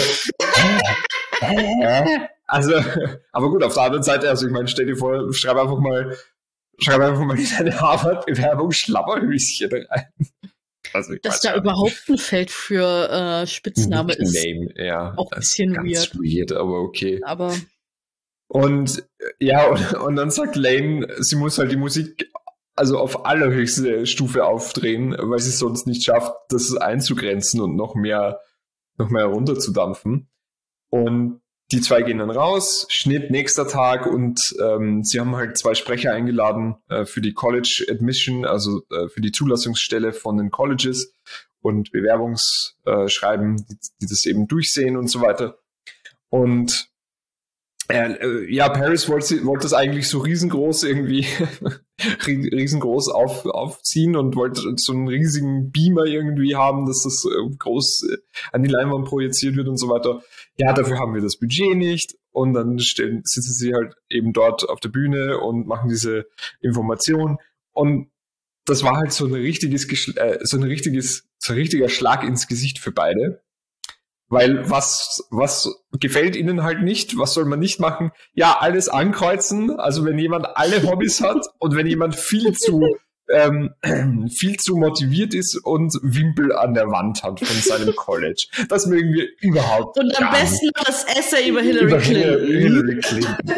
also, aber gut, auf der anderen Seite, also ich meine, stell dir vor, schreib einfach mal, schreib einfach mal in deine Harvard-Bewerbung Schlabberhöschen rein. Also Dass da überhaupt ein Feld für äh, Spitzname ist. Name, ja. Auch ein bisschen ganz weird. weird, aber okay. Aber und ja, und, und dann sagt Lane, sie muss halt die Musik also auf allerhöchste Stufe aufdrehen, weil sie es sonst nicht schafft, das einzugrenzen und noch mehr, noch mehr runterzudampfen. Und die zwei gehen dann raus, Schnitt nächster Tag und ähm, sie haben halt zwei Sprecher eingeladen äh, für die College Admission, also äh, für die Zulassungsstelle von den Colleges und Bewerbungsschreiben, die, die das eben durchsehen und so weiter. Und Äh, ja, Paris wollte, wollte das eigentlich so riesengroß irgendwie riesengroß auf, aufziehen und wollte so einen riesigen Beamer irgendwie haben, dass das äh, groß äh, an die Leinwand projiziert wird und so weiter. Ja, dafür haben wir das Budget nicht und dann stehen, sitzen sie halt eben dort auf der Bühne und machen diese Information und das war halt so ein richtiges, äh, so ein richtiges, so ein richtiger Schlag ins Gesicht für beide. Weil was, was gefällt ihnen halt nicht? Was soll man nicht machen? Ja, alles ankreuzen. Also wenn jemand alle Hobbys hat und wenn jemand viel zu, ähm, viel zu motiviert ist und Wimpel an der Wand hat von seinem College. Das mögen wir überhaupt nicht. Und am besten noch das Essay über Hillary über Clinton. Hillary Clinton.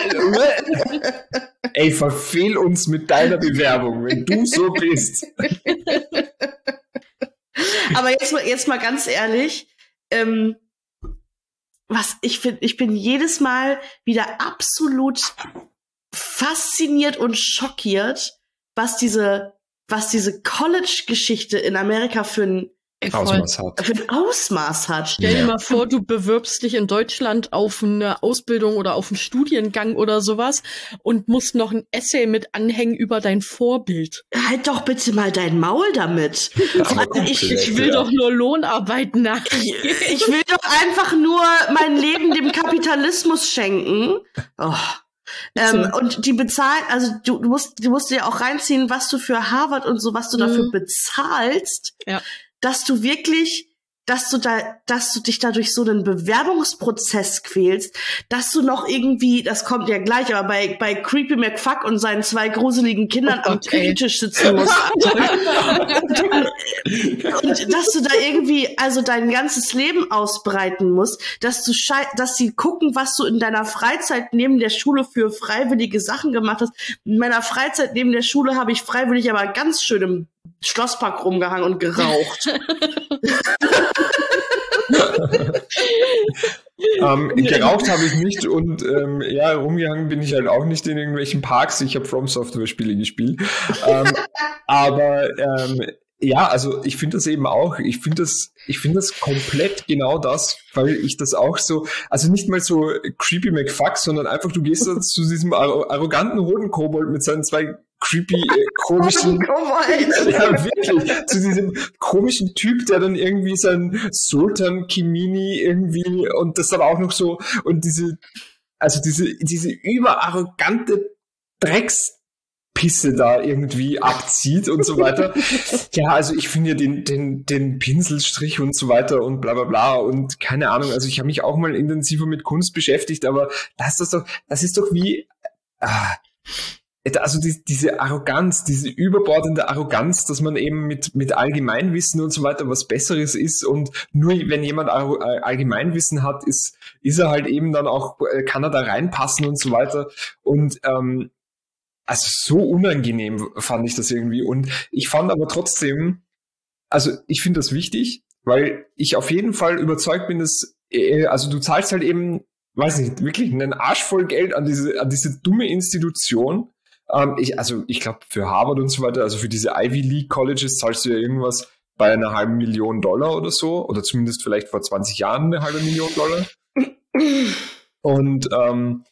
Ey, verfehl uns mit deiner Bewerbung, wenn du so bist. Aber jetzt mal, jetzt mal ganz ehrlich, Ähm, was ich finde, ich bin jedes Mal wieder absolut fasziniert und schockiert, was diese was diese College-Geschichte in Amerika für ein Ausmaß hat. Für ein Ausmaß hat. Stell dir mal vor, du bewirbst dich in Deutschland auf eine Ausbildung oder auf einen Studiengang oder sowas und musst noch ein Essay mit anhängen über dein Vorbild. Halt doch bitte mal dein Maul damit. ich, ich will ja. doch nur Lohnarbeit nach. Ich will doch einfach nur mein Leben dem Kapitalismus schenken. Oh. Ähm, so. Und die bezahlen, also du, du musst, du musst dir auch reinziehen, was du für Harvard und so, was du mhm. dafür bezahlst. Ja. Dass du wirklich, dass du da, dass du dich da durch so einen Bewerbungsprozess quälst, dass du noch irgendwie, das kommt ja gleich, aber bei, bei Creepy McFuck und seinen zwei gruseligen Kindern oh am Küchentisch sitzen musst. und, und dass du da irgendwie, also dein ganzes Leben ausbreiten musst, dass du schei- dass sie gucken, was du in deiner Freizeit neben der Schule für freiwillige Sachen gemacht hast. In meiner Freizeit neben der Schule habe ich freiwillig aber ganz schön im Schlosspark rumgehangen und geraucht. ähm, geraucht habe ich nicht und ähm, ja, rumgehangen bin ich halt auch nicht in irgendwelchen Parks. Ich habe From Software Spiele gespielt. ähm, aber ähm, ja, also ich finde das eben auch, ich finde das, ich finde das komplett genau das, weil ich das auch so, also nicht mal so Creepy McFuck, sondern einfach, du gehst da zu diesem arroganten roten Kobold mit seinen zwei creepy, äh, komischen, ja wirklich, zu diesem komischen Typ, der dann irgendwie sein Sultan Kimini irgendwie und das dann auch noch so, und diese, also diese, diese überarrogante Dreckspisse da irgendwie abzieht und so weiter. Ja, also ich finde ja den, den, den Pinselstrich und so weiter und bla bla bla und keine Ahnung, also ich habe mich auch mal intensiver mit Kunst beschäftigt, aber das ist doch, das ist doch wie, ah, also die, diese Arroganz, diese überbordende Arroganz, dass man eben mit, mit Allgemeinwissen und so weiter was Besseres ist und nur wenn jemand Allgemeinwissen hat, ist, ist er halt eben dann auch, kann er da reinpassen und so weiter und ähm, also so unangenehm fand ich das irgendwie und ich fand aber trotzdem, also ich finde das wichtig, weil ich auf jeden Fall überzeugt bin, dass, also du zahlst halt eben, weiß nicht, wirklich einen Arsch voll Geld an diese, an diese dumme Institution. Ähm, ich, also ich glaube für Harvard und so weiter, also für diese Ivy League Colleges zahlst du ja irgendwas bei einer halben Million Dollar oder so, oder zumindest vielleicht vor zwanzig Jahren eine halbe Million Dollar. Und ähm,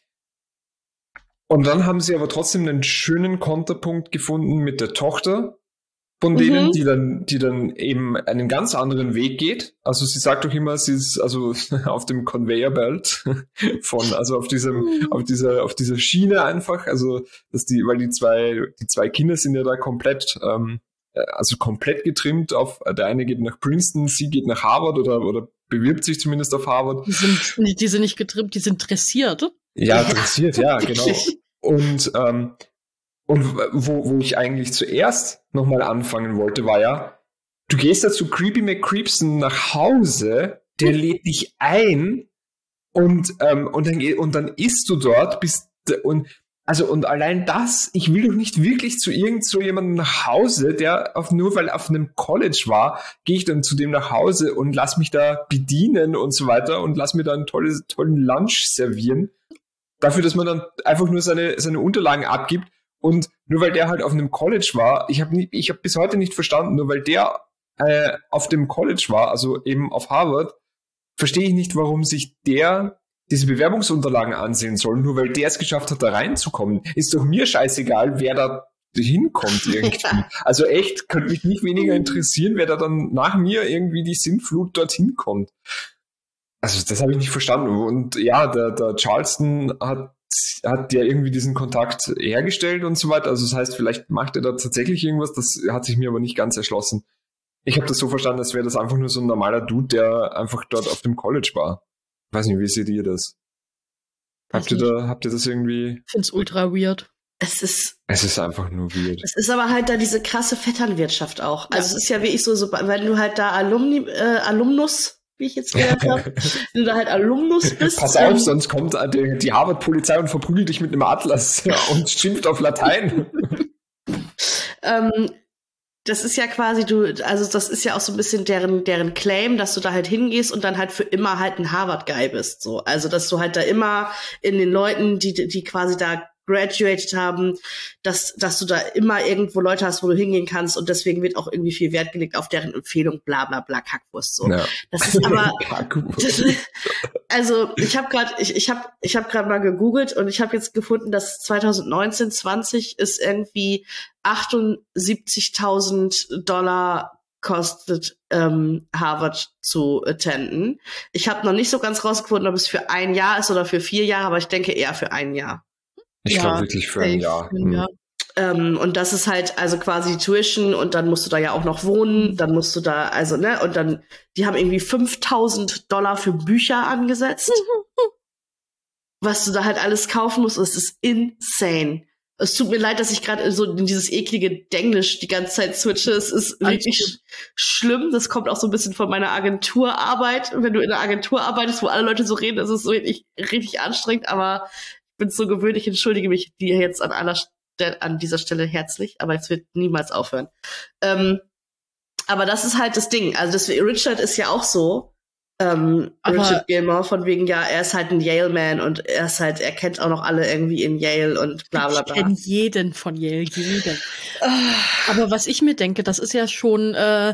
und dann haben sie aber trotzdem einen schönen Konterpunkt gefunden mit der Tochter von denen, mhm. die dann, die dann eben einen ganz anderen Weg geht. Also sie sagt doch immer, sie ist also auf dem Conveyor Belt von, also auf diesem, mhm. auf dieser, auf dieser Schiene einfach. Also dass die, weil die zwei, die zwei Kinder sind ja da komplett, ähm, also komplett getrimmt. Auf der eine geht nach Princeton, sie geht nach Harvard oder oder bewirbt sich zumindest auf Harvard. Die sind, die sind nicht getrimmt, die sind dressiert. Ja, dressiert, ja, genau. Und ähm, Und wo, wo ich eigentlich zuerst nochmal anfangen wollte, war ja, du gehst da zu Creepy McCreepson nach Hause, der lädt dich ein und, ähm, und, dann, und dann isst du dort, bist, und, also, und allein das, ich will doch nicht wirklich zu irgend so jemandem nach Hause, der auf, nur weil er auf einem College war, gehe ich dann zu dem nach Hause und lass mich da bedienen und so weiter und lass mir da einen tollen, tollen Lunch servieren. Dafür, dass man dann einfach nur seine, seine Unterlagen abgibt. Und nur weil der halt auf einem College war, ich habe ich hab bis heute nicht verstanden, nur weil der äh, auf dem College war, also eben auf Harvard, verstehe ich nicht, warum sich der diese Bewerbungsunterlagen ansehen soll, nur weil der es geschafft hat, da reinzukommen. Ist doch mir scheißegal, wer da hinkommt irgendwie. Ja. Also echt, könnte mich nicht weniger interessieren, wer da dann nach mir irgendwie die Sintflut dorthin kommt. Also das habe ich nicht verstanden. Und ja, der, der Charleston hat hat ja irgendwie diesen Kontakt hergestellt und so weiter. Also das heißt, vielleicht macht er da tatsächlich irgendwas. Das hat sich mir aber nicht ganz erschlossen. Ich habe das so verstanden, als wäre das einfach nur so ein normaler Dude, der einfach dort auf dem College war. Ich weiß nicht, wie seht ihr das? Habt ihr da, habt ihr das irgendwie? Ich find's ultra weird. Es ist, es ist einfach nur weird. Es ist aber halt da diese krasse Vetternwirtschaft auch. Also ja. Es ist ja wirklich so, so, wenn du halt da Alumni, äh, Alumnus wie ich jetzt gelernt habe, wenn du da halt Alumnus bist. Pass auf, ähm, sonst kommt die, die Harvard-Polizei und verprügelt dich mit einem Atlas und schimpft auf Latein. ähm, das ist ja quasi, du, also das ist ja auch so ein bisschen deren, deren Claim, dass du da halt hingehst und dann halt für immer halt ein Harvard-Guy bist. So. Also, dass du halt da immer in den Leuten, die, die quasi da graduated haben, dass, dass du da immer irgendwo Leute hast, wo du hingehen kannst und deswegen wird auch irgendwie viel Wert gelegt auf deren Empfehlung, bla bla bla, Kackwurst. So. Ja. Das ist aber, das, also ich habe gerade, ich, ich habe ich hab gerade mal gegoogelt und ich habe jetzt gefunden, dass zwanzig neunzehn zwanzig ist irgendwie achtundsiebzigtausend Dollar kostet ähm, Harvard zu attenden. Ich habe noch nicht so ganz rausgefunden, ob es für ein Jahr ist oder für vier Jahre, aber ich denke eher für ein Jahr. Ich Ja, glaube wirklich für ein Jahr. Ein Jahr. Ähm, und das ist halt also quasi Tuition und dann musst du da ja auch noch wohnen, dann musst du da, also, ne, und dann, die haben irgendwie fünftausend Dollar für Bücher angesetzt, was du da halt alles kaufen musst, und es ist insane. Es tut mir leid, dass ich gerade so in dieses eklige Denglisch die ganze Zeit switche. Es ist wirklich sch- schlimm. Das kommt auch so ein bisschen von meiner Agenturarbeit. Wenn du in einer Agentur arbeitest, wo alle Leute so reden, ist es so richtig, richtig anstrengend. Aber ich bin so gewöhnt. Ich entschuldige mich dir jetzt an aller Stelle, an dieser Stelle herzlich. Aber es wird niemals aufhören. Ähm, aber das ist halt das Ding. Also das, Richard ist ja auch so. Ähm, Richard Gilmore, von wegen, ja, er ist halt ein Yale-Man und er ist halt, er kennt auch noch alle irgendwie in Yale und bla bla bla. Ich kenne jeden von Yale, jeden. Aber was ich mir denke, das ist ja schon äh,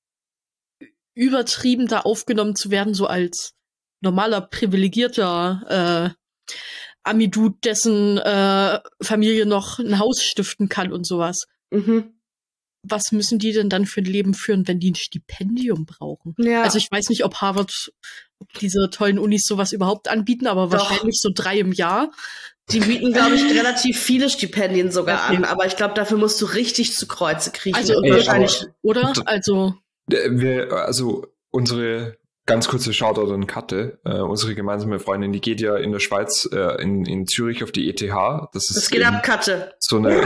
übertrieben, da aufgenommen zu werden, so als normaler, privilegierter äh, Ami-Dude, dessen äh, Familie noch ein Haus stiften kann und sowas. Mhm. Was müssen die denn dann für ein Leben führen, wenn die ein Stipendium brauchen? Ja. Also ich weiß nicht, ob Harvard, ob diese tollen Unis sowas überhaupt anbieten, aber Doch. wahrscheinlich so drei im Jahr. Die bieten, glaube ich, relativ viele Stipendien sogar Okay. an, aber ich glaube, dafür musst du richtig zu Kreuze kriechen. Also und Ey, wahrscheinlich. aber- Oder? Also, Äh, Wir, also unsere ganz kurze Shoutout an Katte, äh, unsere gemeinsame Freundin, die geht ja in der Schweiz, äh, in, in Zürich auf die E T H. Das ist Das geht eben ab, Katte. so eine,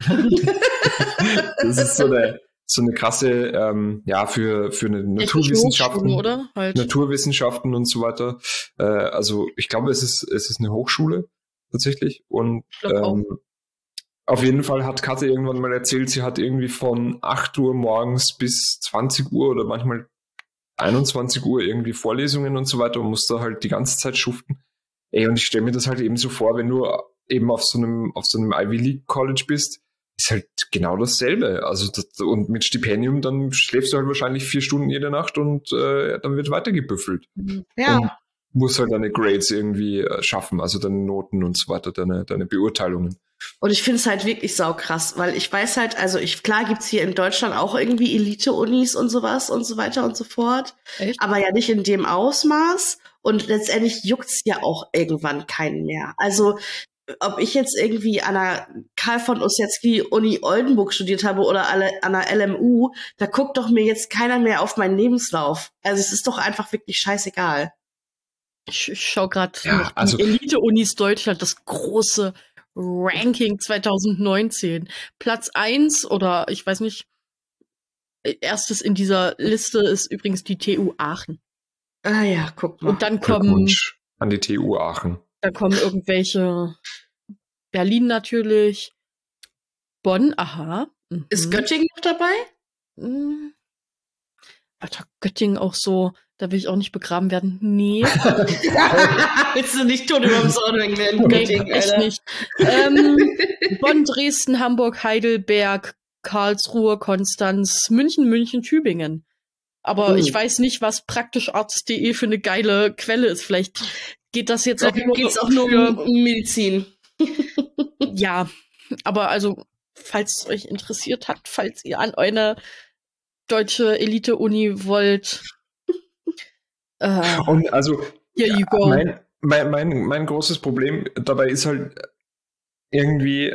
das ist so eine, so eine krasse, ähm, ja, für, für eine Technische Naturwissenschaften, Hochschule, oder? Halt. Naturwissenschaften und so weiter. Äh, also ich glaube, es ist, es ist eine Hochschule tatsächlich. Und Ich glaub auch. ähm, auf jeden Fall hat Katze irgendwann mal erzählt, sie hat irgendwie von acht Uhr morgens bis zwanzig Uhr oder manchmal einundzwanzig Uhr irgendwie Vorlesungen und so weiter und muss da halt die ganze Zeit schuften. Ey, und ich stelle mir das halt eben so vor, wenn du eben auf so einem, auf so einem Ivy League College bist, ist halt genau dasselbe. Also das, und mit Stipendium, dann schläfst du halt wahrscheinlich vier Stunden jede Nacht und äh, dann wird weitergebüffelt. Ja. Und musst halt deine Grades irgendwie äh, schaffen, also deine Noten und so weiter, deine, deine Beurteilungen. Und ich finde es halt wirklich saukrass, weil ich weiß halt, also ich, klar gibt's hier in Deutschland auch irgendwie Elite-Unis und sowas und so weiter und so fort, Echt? aber ja nicht in dem Ausmaß und letztendlich juckt's ja auch irgendwann keinen mehr. Also ob ich jetzt irgendwie an der Karl von Ossietzky Uni Oldenburg studiert habe oder alle an der L M U, da guckt doch mir jetzt keiner mehr auf meinen Lebenslauf. Also es ist doch einfach wirklich scheißegal. Ich, ich schau gerade Ja, noch die also- Elite-Unis Deutschland, das große Ranking zwanzig neunzehn. Platz eins oder ich weiß nicht, erstes in dieser Liste ist übrigens die T U Aachen. Ah ja, guck mal. Und dann kommen, Glückwunsch an die T U Aachen. dann kommen irgendwelche Berlin natürlich, Bonn, aha. Mhm. Ist Göttingen noch dabei? Mhm. Alter, Göttingen auch so, da will ich auch nicht begraben werden. Nee. Willst du nicht tot über dem Sonnenweg werden, Nee, Göttingen, echt Alter? nicht. Ähm, Bonn, Dresden, Hamburg, Heidelberg, Karlsruhe, Konstanz, München, München, Tübingen. Aber Mhm. ich weiß nicht, was praktischarzt punkt de für eine geile Quelle ist. Vielleicht geht das jetzt auch Da nur, geht's auch nur für, um Medizin. ja, aber also, falls es euch interessiert hat, falls ihr an eine deutsche Elite-Uni wollt, äh, Und also here you go. mein, mein, mein, mein großes Problem dabei ist halt irgendwie,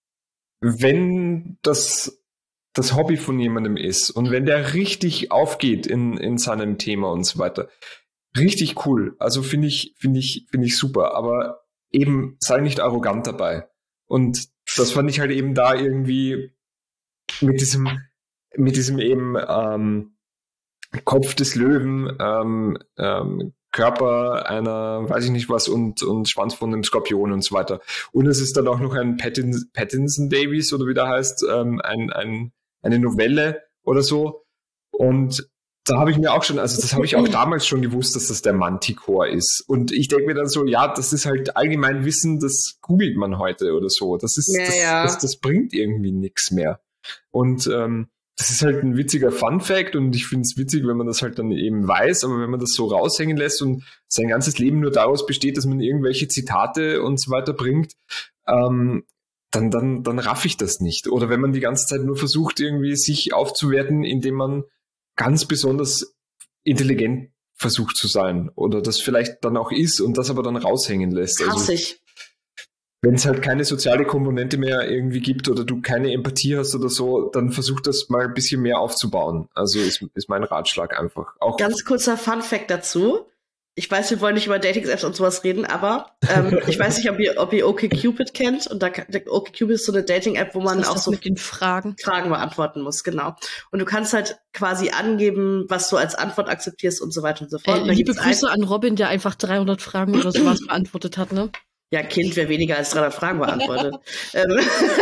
wenn das das Hobby von jemandem ist und wenn der richtig aufgeht in, in seinem Thema und so weiter, richtig cool. Also finde ich, finde ich, finde ich super, aber eben sei nicht arrogant dabei. Und das fand ich halt eben da irgendwie mit diesem, mit diesem eben ähm, Kopf des Löwen, ähm, ähm, Körper einer, weiß ich nicht was, und, und Schwanz von einem Skorpion und so weiter. Und es ist dann auch noch ein Pattinson, Pattinson Davies, oder wie der heißt, ähm, ein, ein, eine Novelle oder so. Und Da habe ich mir auch schon, also das habe ich auch damals schon gewusst, dass das der Manticore ist. Und ich denke mir dann so, ja, das ist halt allgemein Wissen, das googelt man heute oder so. Das ist, Ja, das, ja. Das, das bringt irgendwie nichts mehr. Und ähm, das ist halt ein witziger Fun-Fact und ich finde es witzig, wenn man das halt dann eben weiß, aber wenn man das so raushängen lässt und sein ganzes Leben nur daraus besteht, dass man irgendwelche Zitate und so weiter bringt, ähm, dann, dann, dann raff ich das nicht. Oder wenn man die ganze Zeit nur versucht, irgendwie sich aufzuwerten, indem man ganz besonders intelligent versucht zu sein oder das vielleicht dann auch ist und das aber dann raushängen lässt. Hass Also, ich. wenn es halt keine soziale Komponente mehr irgendwie gibt oder du keine Empathie hast oder so, dann versuch das mal ein bisschen mehr aufzubauen. Also ist, ist mein Ratschlag einfach. Auch Ganz kurzer Fun-Fact dazu. Ich weiß, wir wollen nicht über Dating-Apps und sowas reden, aber ähm, ich weiß nicht, ob ihr, ob ihr OkCupid kennt. Und da OkCupid ist so eine Dating-App, wo man das ist auch das so mit den Fragen. Fragen beantworten muss, genau. Und du kannst halt quasi angeben, was du als Antwort akzeptierst und so weiter und so fort. Äh, Und da liebe gibt's Grüße ein, an Robin, der einfach dreihundert Fragen oder sowas beantwortet hat, ne? Ja, Kind, wer weniger als dreihundert Fragen beantwortet. ähm,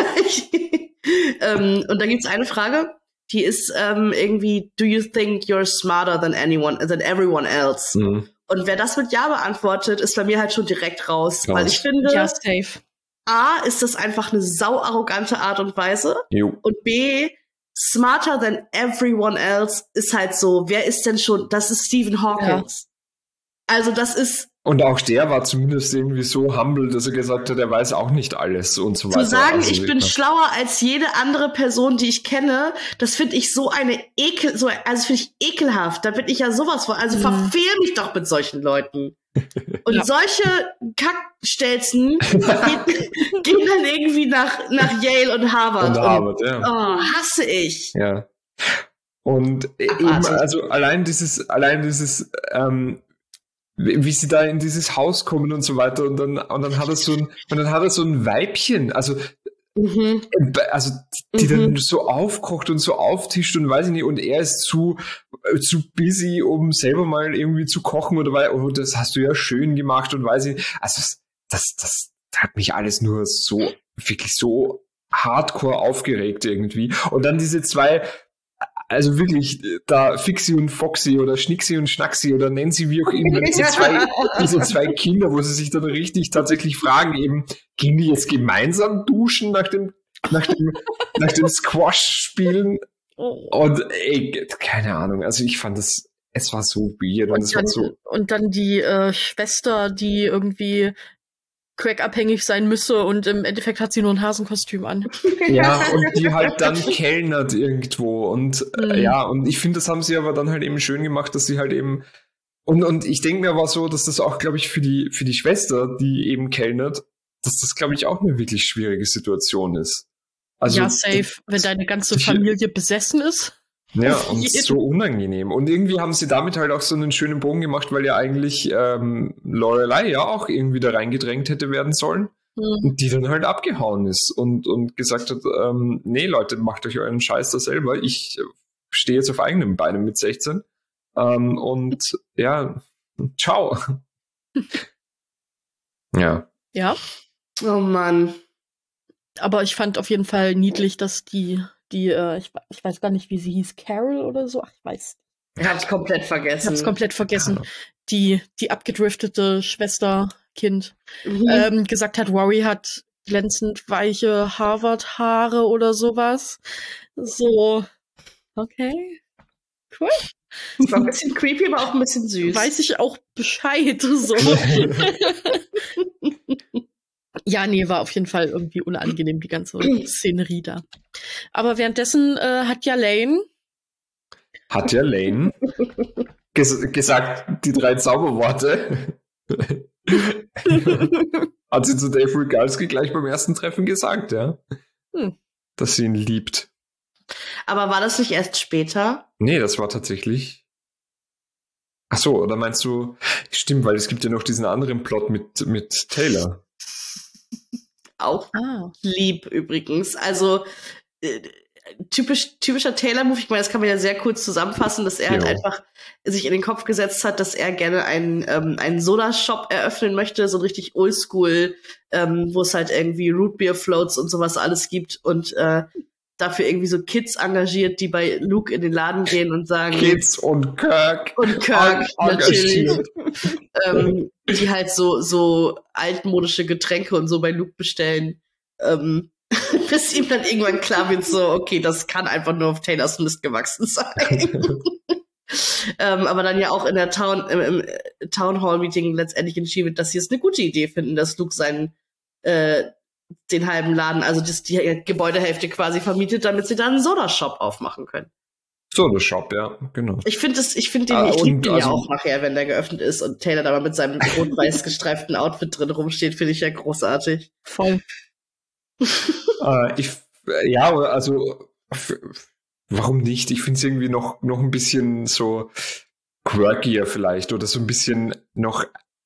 ähm, und da gibt's eine Frage, die ist ähm, irgendwie, do you think you're smarter than anyone, than everyone else? Mhm. Und wer das mit Ja beantwortet, ist bei mir halt schon direkt raus. Raus. Weil ich finde, Ja, safe. A, ist das einfach eine sauarrogante Art und Weise. Jo. Und B, smarter than everyone else ist halt so, wer ist denn schon, das ist Stephen Hawking. Also das ist, Und auch der war zumindest irgendwie so humble, dass er gesagt hat, er weiß auch nicht alles und so weiter. zu sagen, Also, ich bin ja. schlauer als jede andere Person, die ich kenne, das finde ich so eine Ekel, so, also finde ich ekelhaft. Da bin ich ja sowas von, also Mhm. verfehl mich doch mit solchen Leuten. Und Ja. solche Kackstelzen gehen, gehen dann irgendwie nach, nach Yale und Harvard. Und Harvard, ja. Oh, hasse ich. Ja. Und eben, Abartig. also allein dieses, allein dieses, ähm, wie wie sie da in dieses Haus kommen und so weiter und dann, und dann hat er so ein, und dann hat er so ein Weibchen, also, Mhm. also, die Mhm. dann so aufkocht und so auftischt und weiß ich nicht, und er ist zu, äh, zu busy, um selber mal irgendwie zu kochen oder weil, oh, das hast du ja schön gemacht und weiß ich nicht. Also, das, das, das hat mich alles nur so, wirklich so hardcore aufgeregt irgendwie. Und dann diese zwei, also wirklich, da Fixi und Foxy oder Schnicksi und Schnacksi oder Nancy, wie auch immer, diese zwei, diese zwei Kinder, wo sie sich dann richtig tatsächlich fragen, eben, gehen die jetzt gemeinsam duschen nach dem, nach dem, nach dem Squash-Spielen? Und ey, keine Ahnung, also ich fand das, es war so weird und, Und es war dann, so, und dann die äh, Schwester, die irgendwie crackabhängig sein müsse und im Endeffekt hat sie nur ein Hasenkostüm an. ja, und die halt dann kellnert irgendwo und Mhm. äh, ja, und ich finde, das haben sie aber dann halt eben schön gemacht, dass sie halt eben und, und ich denke mir aber so, dass das auch, glaube ich, für die, für die Schwester, die eben kellnert, dass das, glaube ich, auch eine wirklich schwierige Situation ist. Also, ja, safe, wenn deine ganze ich- Familie besessen ist. ja, Auf und jeden. so unangenehm. Und irgendwie haben sie damit halt auch so einen schönen Bogen gemacht, weil ja eigentlich ähm, Lorelei ja auch irgendwie da reingedrängt hätte werden sollen. Mhm. Und die dann halt abgehauen ist und, und gesagt hat, ähm, nee Leute, macht euch euren Scheiß da selber. Ich äh, stehe jetzt auf eigenen Beinen mit sechzehn. Ähm, und ja, ciao. ja. Ja, Oh Mann. aber ich fand auf jeden Fall niedlich, dass die, die, äh, ich, ich weiß gar nicht, wie sie hieß, Carol oder so, ach, ich weiß. Hab ich komplett Ich vergessen. hab's komplett vergessen. Die, die abgedriftete Schwester, Kind, Mhm. ähm, gesagt hat, Rory hat glänzend weiche Harvard-Haare oder sowas. So, okay, cool. Das war ein bisschen creepy, aber auch ein bisschen süß. Weiß ich auch Bescheid. So. Ja, nee, war auf jeden Fall irgendwie unangenehm, die ganze Szenerie da. Aber währenddessen äh, hat ja Lane Hat ja Lane ges gesagt, die drei Zauberworte. Hat sie zu Dave Rygalski gleich beim ersten Treffen gesagt, ja. Hm. Dass sie ihn liebt. Aber war das nicht erst später? Nee, das war tatsächlich. Ach so, oder meinst du, stimmt, weil es gibt ja noch diesen anderen Plot mit, mit Taylor. Auch Ah. lieb übrigens. Also äh, typisch, typischer Taylor-Move, ich meine, das kann man ja sehr kurz zusammenfassen, dass er halt Jo. einfach sich in den Kopf gesetzt hat, dass er gerne einen, ähm, einen Soda-Shop eröffnen möchte, so richtig oldschool, ähm, wo es halt irgendwie Rootbeer-Floats und sowas alles gibt und äh, dafür irgendwie so Kids engagiert, die bei Luke in den Laden gehen und sagen... Kids und Kirk. Und Kirk, natürlich. ähm, die halt so, so altmodische Getränke und so bei Luke bestellen. Ähm, bis ihm dann irgendwann klar wird, so, okay, das kann einfach nur auf Taylors Mist gewachsen sein. ähm, aber dann ja auch in der Town, im, im Town Hall Meeting letztendlich entschieden wird, dass sie es eine gute Idee finden, dass Luke seinen, äh, den halben Laden, also das, die Gebäudehälfte quasi vermietet, damit sie dann einen Soda-Shop aufmachen können. Soda-Shop, ja, genau. Ich finde das, ich finde den, ah, ich liebe den also, ja auch nachher, wenn der geöffnet ist und Taylor da mal mit seinem rot-weiß gestreiften Outfit drin rumsteht, finde ich ja großartig. Voll. äh, ich, ja, also, f- warum nicht? Ich finde es irgendwie noch, noch ein bisschen so quirkier vielleicht oder so ein bisschen noch.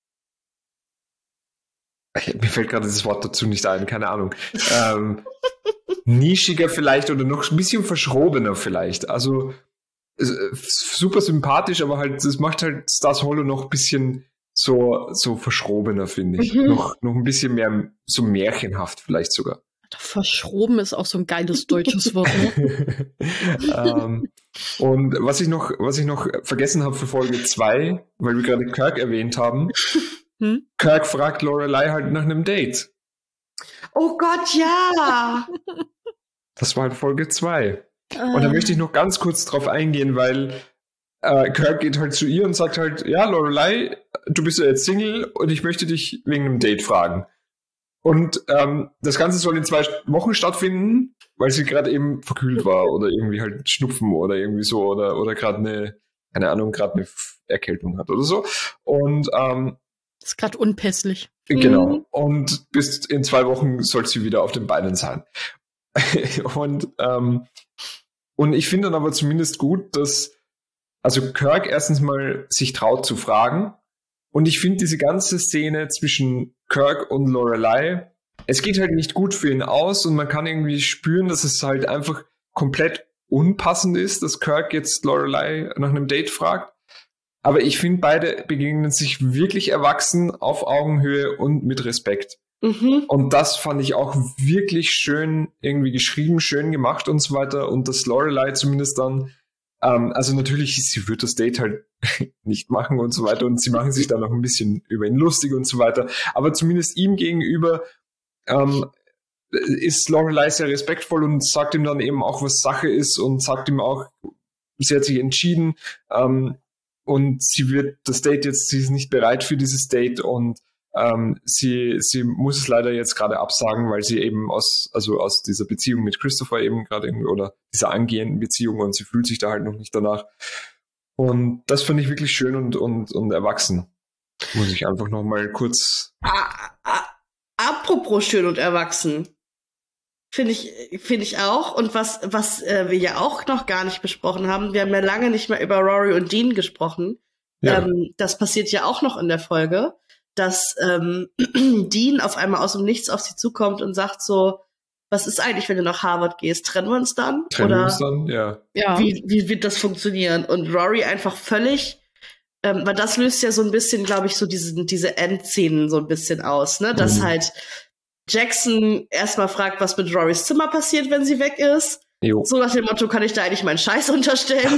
Mir fällt gerade das Wort dazu nicht ein, keine Ahnung. ähm, nischiger vielleicht oder noch ein bisschen verschrobener vielleicht. Also äh, super sympathisch, aber halt, das macht halt Stars Hollow noch ein bisschen so, so verschrobener, finde ich. Mhm. Noch, noch ein bisschen mehr so märchenhaft vielleicht sogar. Verschroben ist auch so ein geiles deutsches Wort, ne? ähm, und was ich noch, was ich noch vergessen habe für Folge zwei, weil wir gerade Kirk erwähnt haben, hm? Kirk fragt Lorelei halt nach einem Date. Oh Gott, ja! Das war halt Folge zwei. Uh. Und da möchte ich noch ganz kurz drauf eingehen, weil äh, Kirk geht halt zu ihr und sagt halt, ja, Lorelei, du bist ja jetzt Single und ich möchte dich wegen einem Date fragen. Und ähm, das Ganze soll in zwei Wochen stattfinden, weil sie gerade eben verkühlt war oder irgendwie halt Schnupfen oder irgendwie so oder oder gerade eine, keine Ahnung, gerade eine Erkältung hat oder so. Und ähm, das ist gerade unpässlich. Genau. Mhm. Und bis in zwei Wochen soll sie wieder auf den Beinen sein. und ähm, und ich finde dann aber zumindest gut, dass also Kirk erstens mal sich traut zu fragen. Und ich finde diese ganze Szene zwischen Kirk und Lorelei, es geht halt nicht gut für ihn aus und man kann irgendwie spüren, dass es halt einfach komplett unpassend ist, dass Kirk jetzt Lorelei nach einem Date fragt. Aber ich finde, beide begegnen sich wirklich erwachsen, auf Augenhöhe und mit Respekt. Mhm. Und das fand ich auch wirklich schön irgendwie geschrieben, schön gemacht und so weiter. Und dass Lorelei zumindest dann Ähm, also natürlich, sie wird das Date halt nicht machen und so weiter und sie machen sich dann noch ein bisschen über ihn lustig und so weiter, aber zumindest ihm gegenüber ähm, ist Lorelei sehr respektvoll und sagt ihm dann eben auch, was Sache ist und sagt ihm auch, sie hat sich entschieden ähm, und sie wird das Date jetzt, sie ist nicht bereit für dieses Date und Ähm, sie, sie muss es leider jetzt gerade absagen, weil sie eben aus, also aus dieser Beziehung mit Christopher eben gerade irgendwie oder dieser angehenden Beziehung und sie fühlt sich da halt noch nicht danach. Und das fand ich wirklich schön und, und, und erwachsen. Muss ich einfach noch mal kurz. Ah, ah, apropos schön und erwachsen. Finde ich, finde ich auch. Und was, was äh, wir ja auch noch gar nicht besprochen haben, wir haben ja lange nicht mehr über Rory und Dean gesprochen. Ja. Ähm, das passiert ja auch noch in der Folge, dass ähm, Dean auf einmal aus dem Nichts auf sie zukommt und sagt so, was ist eigentlich, wenn du nach Harvard gehst? Trennen wir uns dann? Trennen Oder wir uns dann, ja. ja. Wie, wie wird das funktionieren? Und Rory einfach völlig, ähm, weil das löst ja so ein bisschen, glaube ich, so diese, diese Endszenen so ein bisschen aus, ne? Dass mhm. halt Jackson erstmal fragt, was mit Rorys Zimmer passiert, wenn sie weg ist. Jo. So nach dem Motto, kann ich da eigentlich meinen Scheiß unterstellen?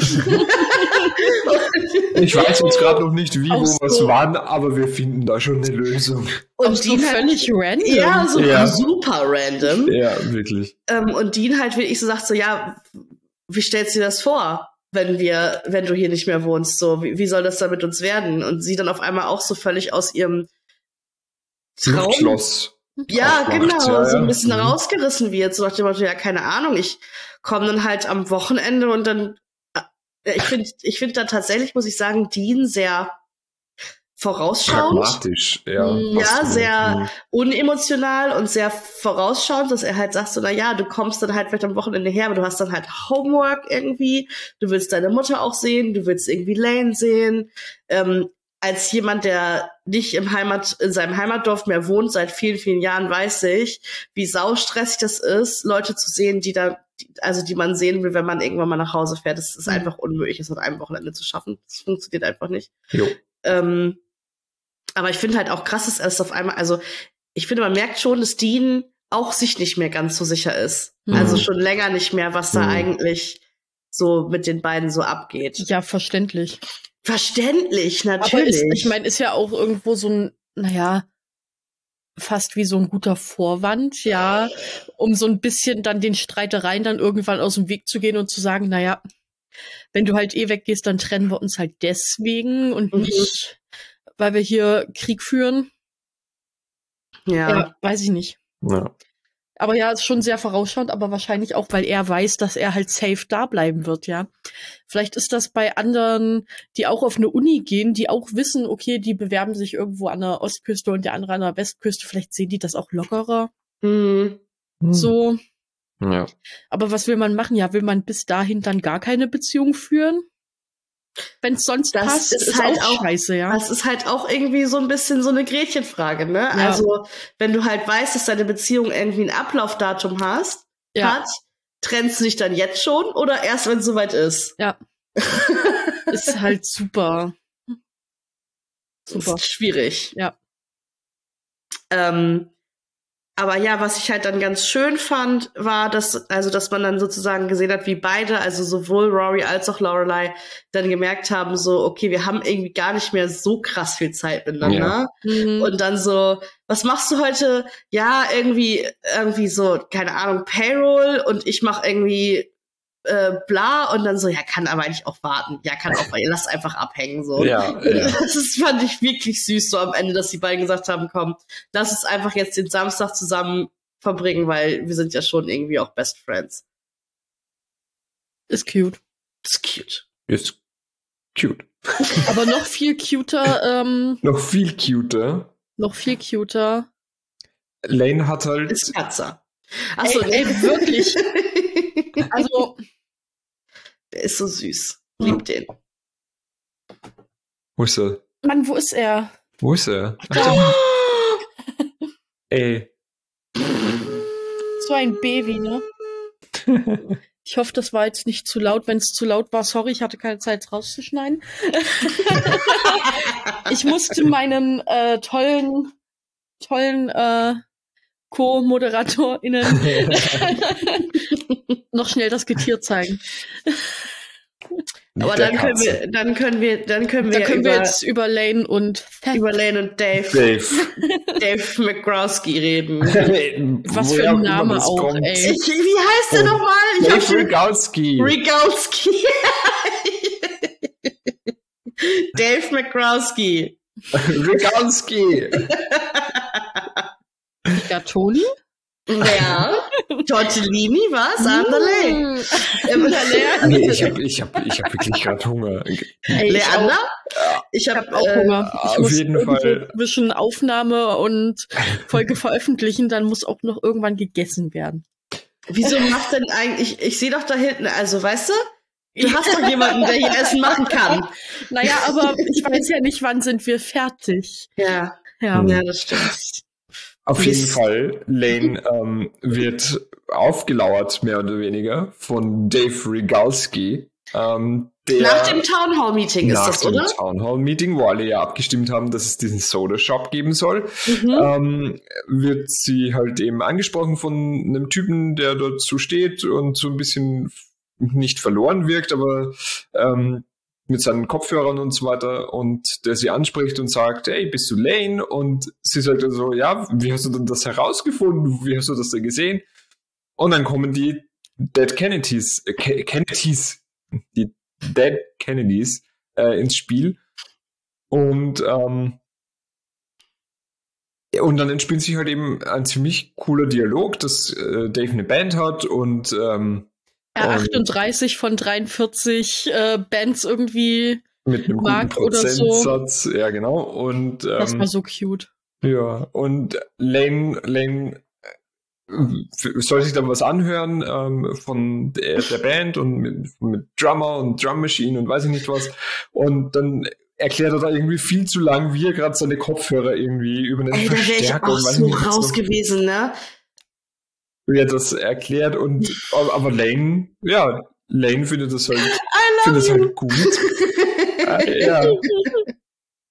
Ich weiß jetzt gerade noch nicht, wie, wo, so. was wann, aber wir finden da schon eine Lösung. Und auch Dean so völlig halt, random. Ja, so ja. super random. Ja, wirklich. Ähm, und Dean halt wirklich so sagt so, ja, wie stellst du dir das vor, wenn wir, wenn du hier nicht mehr wohnst? So, wie, wie soll das dann mit uns werden? Und sie dann auf einmal auch so völlig aus ihrem Traum. Luftschloss. Ja, genau, ja, so ein bisschen ja. rausgerissen wird. So nach dem Motto, ja, keine Ahnung, ich komme dann halt am Wochenende und dann, äh, ich finde, ich finde da tatsächlich, muss ich sagen, Dean sehr vorausschauend. Pragmatisch, ja. Ja, sehr mhm. unemotional und sehr vorausschauend, dass er halt sagt so, na ja, du kommst dann halt vielleicht am Wochenende her, aber du hast dann halt Homework irgendwie, du willst deine Mutter auch sehen, du willst irgendwie Lane sehen, ähm, als jemand, der nicht im Heimat, in seinem Heimatdorf mehr wohnt, seit vielen, vielen Jahren, weiß ich, wie saustressig das ist, Leute zu sehen, die da, die, also die man sehen will, wenn man irgendwann mal nach Hause fährt. Das ist mhm. einfach unmöglich, das an einem Wochenende zu schaffen. Das funktioniert einfach nicht. Jo. Ähm, aber ich finde halt auch krass, dass erst auf einmal, also ich finde, man merkt schon, dass Dean auch sich nicht mehr ganz so sicher ist. Mhm. Also schon länger nicht mehr, was da Mhm. eigentlich so mit den beiden so abgeht. Ja, verständlich. Verständlich, Aber natürlich. ist, ich meine, ist ja auch irgendwo so ein, naja, fast wie so ein guter Vorwand, ja, um so ein bisschen dann den Streitereien dann irgendwann aus dem Weg zu gehen und zu sagen, naja, wenn du halt eh weggehst, dann trennen wir uns halt deswegen und Mhm. nicht, weil wir hier Krieg führen. ja. Ja, weiß ich nicht. Ja. Aber ja, ist schon sehr vorausschauend, aber wahrscheinlich auch, weil er weiß, dass er halt safe da bleiben wird, ja. Vielleicht ist das bei anderen, die auch auf eine Uni gehen, die auch wissen, okay, die bewerben sich irgendwo an der Ostküste und der andere an der Westküste, vielleicht sehen die das auch lockerer. Mhm. So. Ja. Aber was will man machen? Ja, will man bis dahin dann gar keine Beziehung führen? Wenn es sonst Das passt, ist ist, halt auch auch- scheiße, ja. Das ist halt auch irgendwie so ein bisschen so eine Gretchenfrage, ne? Ja. Also, wenn du halt weißt, dass deine Beziehung irgendwie ein Ablaufdatum hast, Ja, hat, trennst du dich dann jetzt schon oder erst, wenn es soweit ist? ja. Ist halt super. Das Super. ist schwierig. Ja. Ähm, aber ja, was ich halt dann ganz schön fand, war, dass, also, dass man dann sozusagen gesehen hat, wie beide, also sowohl Rory als auch Lorelai, dann gemerkt haben, so, okay, wir haben irgendwie gar nicht mehr so krass viel Zeit miteinander. Mhm. Und dann so, was machst du heute? Ja, irgendwie, irgendwie so, keine Ahnung, Payroll und ich mach irgendwie äh, bla und dann so, ja, kann aber eigentlich auch warten. Ja, kann auch, lass einfach abhängen, so. Ja, ja. Das ist, fand ich wirklich süß, so am Ende, dass die beiden gesagt haben, komm, lass uns einfach jetzt den Samstag zusammen verbringen, weil wir sind ja schon irgendwie auch Best Friends. Ist cute. Das ist cute. Ist cute. Aber noch viel cuter, ähm, Noch viel cuter. noch viel cuter. Lane hat halt. Ist Katze. Achso, Ey, ey, wirklich. Also, der ist so süß. Lieb den. Wo ist er? Mann, wo ist er? Wo ist er? Ach, ey. So ein Baby, ne? Ich hoffe, das war jetzt nicht zu laut. Wenn es zu laut war, sorry, ich hatte keine Zeit, es rauszuschneiden. Ich musste meinen äh, tollen, tollen äh, Co-ModeratorInnen noch schnell das Getier zeigen. Aber Der dann können Katze. wir, dann können wir, dann können wir, Da können über, wir jetzt über Lane und Theth. über Lane und Dave, Dave. Dave McGrowski reden. Was für Woher ein immer Name das auch, kommt. ey. Ich, wie heißt der Oh. nochmal? Ich hab Dave schon Rigalski. Rigalski. Dave McGrowski. Rigalski. Gatoni? Ja. Tortellini, was? Anderle. Nee, ich habe ich hab, ich hab wirklich gerade Hunger. Ey, ich Leander? auch, Ich ich hab, hab auch äh, Hunger. Ich auf muss jeden irgendwo Fall. zwischen Aufnahme und Folge veröffentlichen, dann muss auch noch irgendwann gegessen werden. Wieso macht denn eigentlich, ich sehe doch da hinten, also weißt du, du hast doch jemanden, der hier Essen machen kann. Naja, aber ich weiß ja nicht, wann sind wir fertig. Ja, Ja. Hm. ja, das stimmt. Auf Wie jeden ist- Fall, Lane ähm, wird aufgelauert, mehr oder weniger, von Dave Rigalski. Ähm, der Nach dem Town Hall Meeting ist nach das, dem oder? Town Hall Meeting, wo alle ja abgestimmt haben, dass es diesen Soda Shop geben soll, Mhm. ähm, wird sie halt eben angesprochen von einem Typen, der dazu steht und so ein bisschen nicht verloren wirkt, aber ähm, mit seinen Kopfhörern und so weiter und der sie anspricht und sagt, hey, bist du Lane? Und sie sagt dann so, ja, wie hast du denn das herausgefunden? Wie hast du das denn gesehen? Und dann kommen die Dead Kennedys, äh, Ke- Kennedys, die Dead Kennedys äh, ins Spiel. Und ähm, und dann entspinnt sich halt eben ein ziemlich cooler Dialog, dass äh, Dave eine Band hat und ähm, Ja, Und- achtunddreißig von dreiundvierzig äh, Bands irgendwie. mit einem Mag guten oder so. Prozentsatz, ja genau. Und Das ähm, war so cute. ja, und Lane, Lane äh, soll sich dann was anhören ähm, von der, der Band und mit, mit Drummer und Drum Machine und weiß ich nicht was. Und dann erklärt er da irgendwie viel zu lang, wie er gerade seine Kopfhörer irgendwie über einen Ey, da wäre ich Verstärker auch und weiß so nicht was raus noch- gewesen, ne? wie er das erklärt. Und aber Lane, ja, Lane findet das halt, I findet love es you. halt gut. Äh, ja.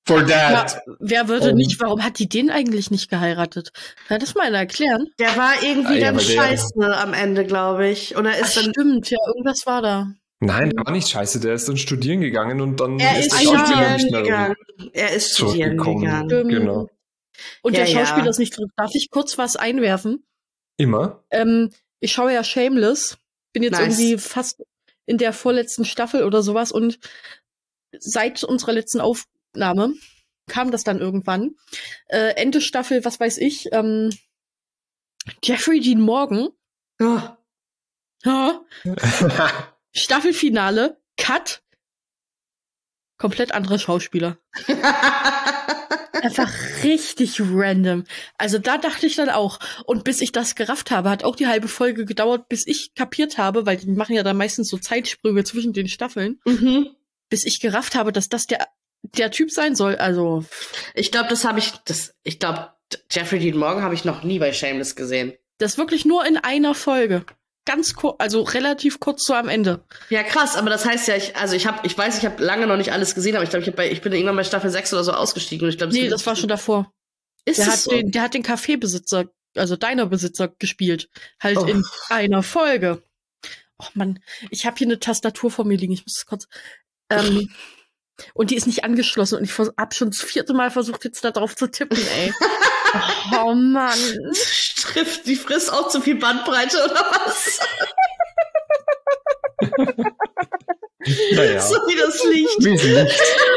For that. Ja, wer würde Um, nicht, warum hat die den eigentlich nicht geheiratet? Kann das mal einer erklären? Der war irgendwie Ah, ja, dann weil der- scheiße am Ende, glaube ich. Oder Ach, ist dann. stimmt, ja, irgendwas war da. Nein, gar nicht scheiße. Der ist dann studieren gegangen und dann Er ist das ja Schauspiel studieren nicht mehr gegangen. Er ist studieren zurückgekommen. gegangen. Stimmt. Genau. Und Ja, der Schauspieler ja. ist nicht zurück. Darf ich kurz was einwerfen? Immer. Ähm, ich schaue ja Shameless. Bin jetzt Nice. irgendwie fast in der vorletzten Staffel oder sowas und seit unserer letzten Aufnahme kam das dann irgendwann. Äh, Ende Staffel, was weiß ich, ähm, Jeffrey Dean Morgan, Oh. ja, Staffelfinale, Cut, komplett anderer Schauspieler. Einfach richtig random. Also da dachte ich dann auch. Und bis ich das gerafft habe, hat auch die halbe Folge gedauert, bis ich kapiert habe, weil die machen ja dann meistens so Zeitsprünge zwischen den Staffeln, mhm. bis ich gerafft habe, dass das der, der Typ sein soll. Also, Ich glaube, das habe ich. Das, ich glaube, Jeffrey Dean Morgan habe ich noch nie bei Shameless gesehen. das wirklich nur in einer Folge. Ganz kurz, also relativ kurz so am Ende. Ja, krass, aber das heißt ja, ich, also ich habe, ich weiß, ich habe lange noch nicht alles gesehen, aber ich glaube, ich, hab bei, ich bin irgendwann bei Staffel sechs oder so ausgestiegen. Und ich glaub, Nee, das war schon davor. Ist Der es hat, so? den, der hat den Kaffeebesitzer, also deiner Besitzer, gespielt. Halt Oh. in einer Folge. Oh Mann, ich habe hier eine Tastatur vor mir liegen. Ich muss das kurz. Ähm, und die ist nicht angeschlossen. Und ich vers- hab schon das vierte Mal versucht, jetzt da drauf zu tippen, ey. Oh Mann. Trifft, die frisst auch zu viel Bandbreite oder was? Naja. So wie das Licht. Wie es Licht.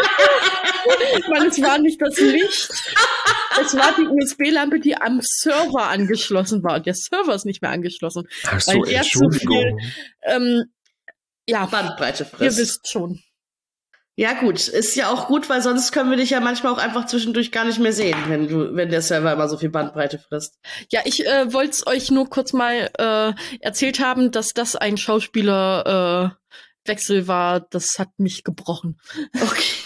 Mann, es war nicht das Licht. Es war die U S B-Lampe, die am Server angeschlossen war. Und der Server ist nicht mehr angeschlossen. Ach so, Weil der zu Entschuldigung. Ähm, ja, Bandbreite ihr frisst. wisst schon. Ja, gut. Ist ja auch gut, weil sonst können wir dich ja manchmal auch einfach zwischendurch gar nicht mehr sehen, wenn du, wenn der Server immer so viel Bandbreite frisst. Ja, ich äh, wollte es euch nur kurz mal äh, erzählt haben, dass das ein Schauspielerwechsel äh, Wechsel war. Das hat mich gebrochen. Okay.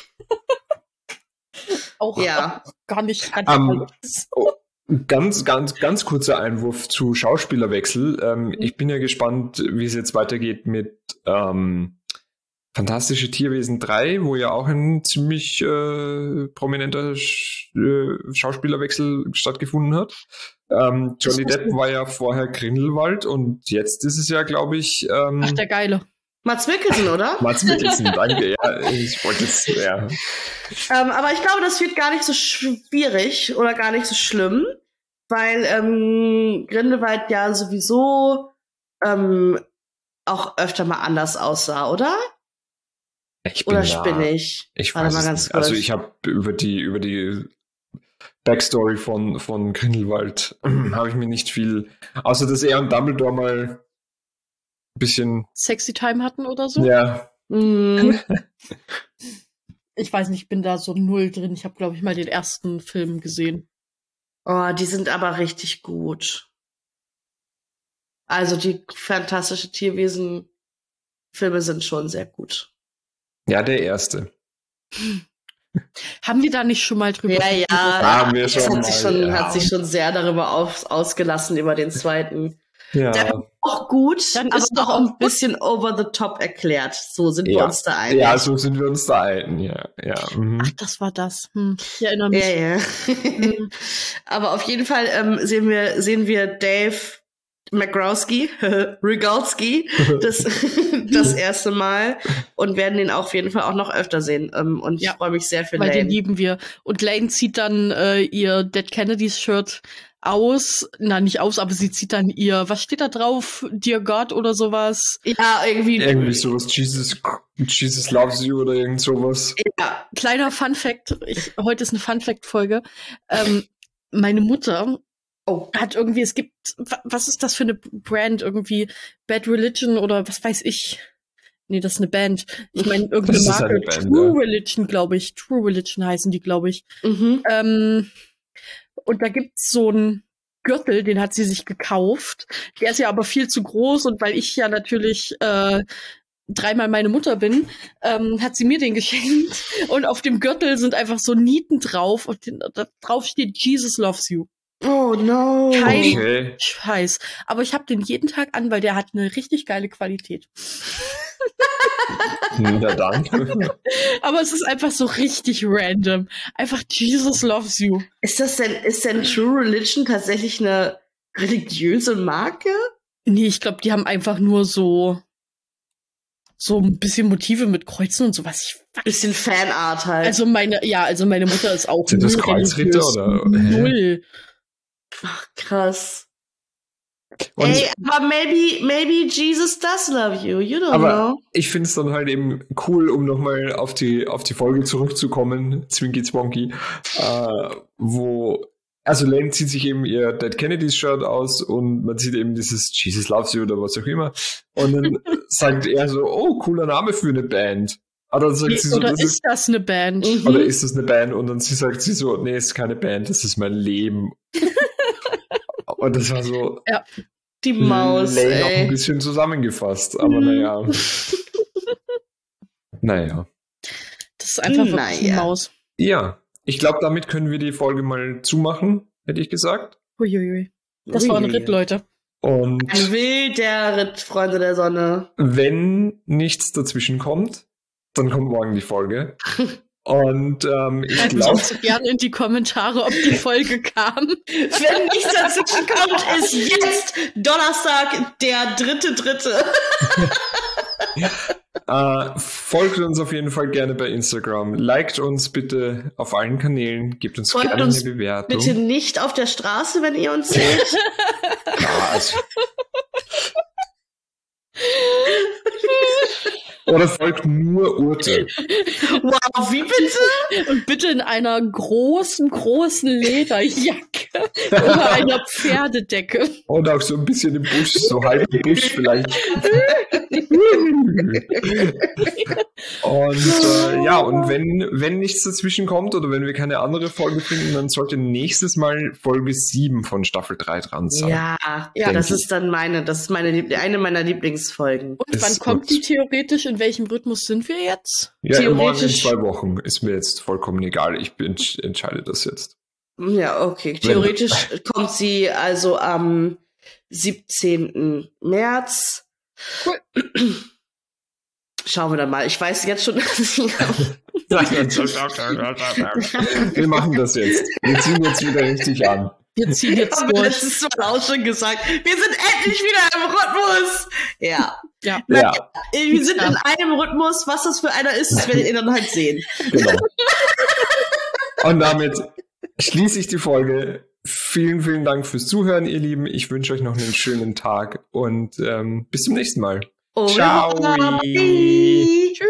Auch, Ja. auch gar nicht. Ähm, oh, ganz, ganz, ganz kurzer Einwurf zu Schauspielerwechsel. Ähm, Mhm. Ich bin ja gespannt, wie es jetzt weitergeht mit ähm, Fantastische Tierwesen drei, wo ja auch ein ziemlich äh, prominenter Sch äh, Schauspielerwechsel stattgefunden hat. Ähm, Johnny Das Depp wusste- war ja vorher Grindelwald und jetzt ist es ja, glaube ich, ähm, Ach, der Geile. Mats Mikkelsen, oder? Mads Mikkelsen, danke. Ja, ich wollte jetzt, ja. Ähm, aber ich glaube, das wird gar nicht so schwierig oder gar nicht so schlimm, weil ähm, Grindelwald ja sowieso ähm, auch öfter mal anders aussah, oder? Ich bin Oder da, spinne ich? Ich Warte weiß mal es ganz nicht. Also kurz. ich habe über die über die Backstory von von Grindelwald habe ich mir nicht viel, außer dass er und Dumbledore mal ein bisschen, Sexy Time hatten oder so. ja, Mhm. Ich weiß nicht, ich bin da so null drin. Ich habe, glaube ich, mal den ersten Film gesehen. Oh, die sind aber richtig gut. Also die fantastische Tierwesen-Filme sind schon sehr gut. ja, der erste. Haben wir da nicht schon mal drüber Ja, ja. Haben wir Es schon hat sich mal, schon, ja. hat sich schon sehr darüber auf, ausgelassen über den zweiten. Ja, Der war auch gut, Dann aber ist doch auch auch ein bisschen over the top erklärt. So sind wir Ja. uns da einig. ja, so sind wir uns da ein. Ja, ja. Mhm. Ach, das war das. Hm. Ich erinnere mich. Ja, ja. Hm. Aber auf jeden Fall ähm, sehen wir sehen wir Dave McGrowski, Regalski, das, das erste Mal und werden ihn auf jeden Fall auch noch öfter sehen. Ähm, und Ja, ich freue mich sehr für Weil den Lane. lieben wir. Und Lane zieht dann äh, ihr Dead Kennedys Shirt aus. Na, nicht aus, aber sie zieht dann ihr, was steht da drauf? Dear God oder sowas. Ja, irgendwie. Irgendwie sowas, Jesus, Jesus loves you oder irgend sowas. Ja. Kleiner Fun Fact. Ich, heute ist eine Fun Fact Folge. Ähm, meine Mutter Oh. hat irgendwie, es gibt, wa- was ist das für eine Brand? Irgendwie Bad Religion oder was weiß ich. Nee, das ist eine Band. Ich meine, irgendeine Das ist Marke. eine Band, True ja. Religion, glaube ich. True Religion heißen die, glaube ich. Mhm. Ähm, und da gibt's so einen Gürtel, den hat sie sich gekauft. Der ist ja aber viel zu groß und weil ich ja natürlich äh, dreimal meine Mutter bin, ähm, hat sie mir den geschenkt. Und auf dem Gürtel sind einfach so Nieten drauf und den, da drauf steht Jesus loves you. Oh no. Kein Okay. Scheiß. Aber ich habe den jeden Tag an, weil der hat eine richtig geile Qualität. Na dann. Aber es ist einfach so richtig random. Einfach Jesus loves you. Ist das denn, ist denn True Religion tatsächlich eine religiöse Marke? Nee, ich glaube, die haben einfach nur so so ein bisschen Motive mit Kreuzen und sowas. Ich Bisschen Fanart halt. Also meine, ja, also meine Mutter ist auch Sind das Kreuzritter oder? Null. Ach, krass. Und Ey, aber maybe, maybe Jesus does love you. You don't aber know. ich finde es dann halt eben cool, um nochmal auf die, auf die Folge zurückzukommen, Zwinky Zwonky, äh, wo, also Lane zieht sich eben ihr Dead Kennedys Shirt aus und man sieht eben dieses Jesus loves you oder was auch immer. Und dann sagt er so, oh, cooler Name für eine Band. Aber dann sagt sie so, oder das ist das eine Band? Mhm. Oder ist das eine Band? Und dann sie sagt sie so, nee, ist keine Band, das ist mein Leben. Und das war so Ja. Die Maus, Lane auch ein ey. bisschen zusammengefasst, aber naja. Naja. Das ist einfach wirklich Naja. eine Maus. Ja, ich glaube, damit können wir die Folge mal zumachen, hätte ich gesagt. Uiuiui. Das war ein Ui. Ritt, Leute. Und Ein wilder Ritt, Freunde der Sonne. wenn nichts dazwischen kommt, dann kommt morgen die Folge. Und ähm, ich Schreibt glaube, uns so gerne in die Kommentare, ob die Folge kam. Wenn nichts dazwischen kommt, ist jetzt Donnerstag, der dritte Dritte. äh, folgt uns auf jeden Fall gerne bei Instagram. Liked uns bitte auf allen Kanälen. Gebt uns Folgt gerne uns eine Bewertung. Bitte nicht auf der Straße, wenn ihr uns seht. Ja, also. Oder folgt nur Urte. Wow, wie bitte? Und bitte in einer großen, großen Lederjacke oder einer Pferdedecke. Und auch so ein bisschen im Busch, so halb im Busch vielleicht. Und äh, ja, und wenn, wenn nichts dazwischen kommt oder wenn wir keine andere Folge finden, dann sollte nächstes Mal Folge sieben von Staffel drei dran sein. Ja, ja, Denk das ich. ist dann meine, das ist meine Liebl- eine meiner Lieblingsfolgen. Und Ist wann kommt gut. die theoretisch? In welchem Rhythmus sind wir jetzt? Ja, morgen in Theoretisch- zwei Wochen ist mir jetzt vollkommen egal. Ich bin, entscheide das jetzt. Ja, okay. Theoretisch kommt sie also am siebzehnten März. Cool. Schauen wir dann mal. Ich weiß jetzt schon, dass ich Wir machen das jetzt. Wir ziehen jetzt wieder richtig an. Wir ziehen jetzt haben wir durch. letztes Mal auch schon gesagt. Wir sind endlich wieder im Rhythmus. Ja. Ja. Ja, Wir sind in einem Rhythmus. Was das für einer ist, das werdet ihr dann halt sehen. genau. Und damit schließe ich die Folge. Vielen, vielen Dank fürs Zuhören, ihr Lieben. Ich wünsche euch noch einen schönen Tag und ähm, bis zum nächsten Mal. Au Ciao. revoir. Bye. Tschüss.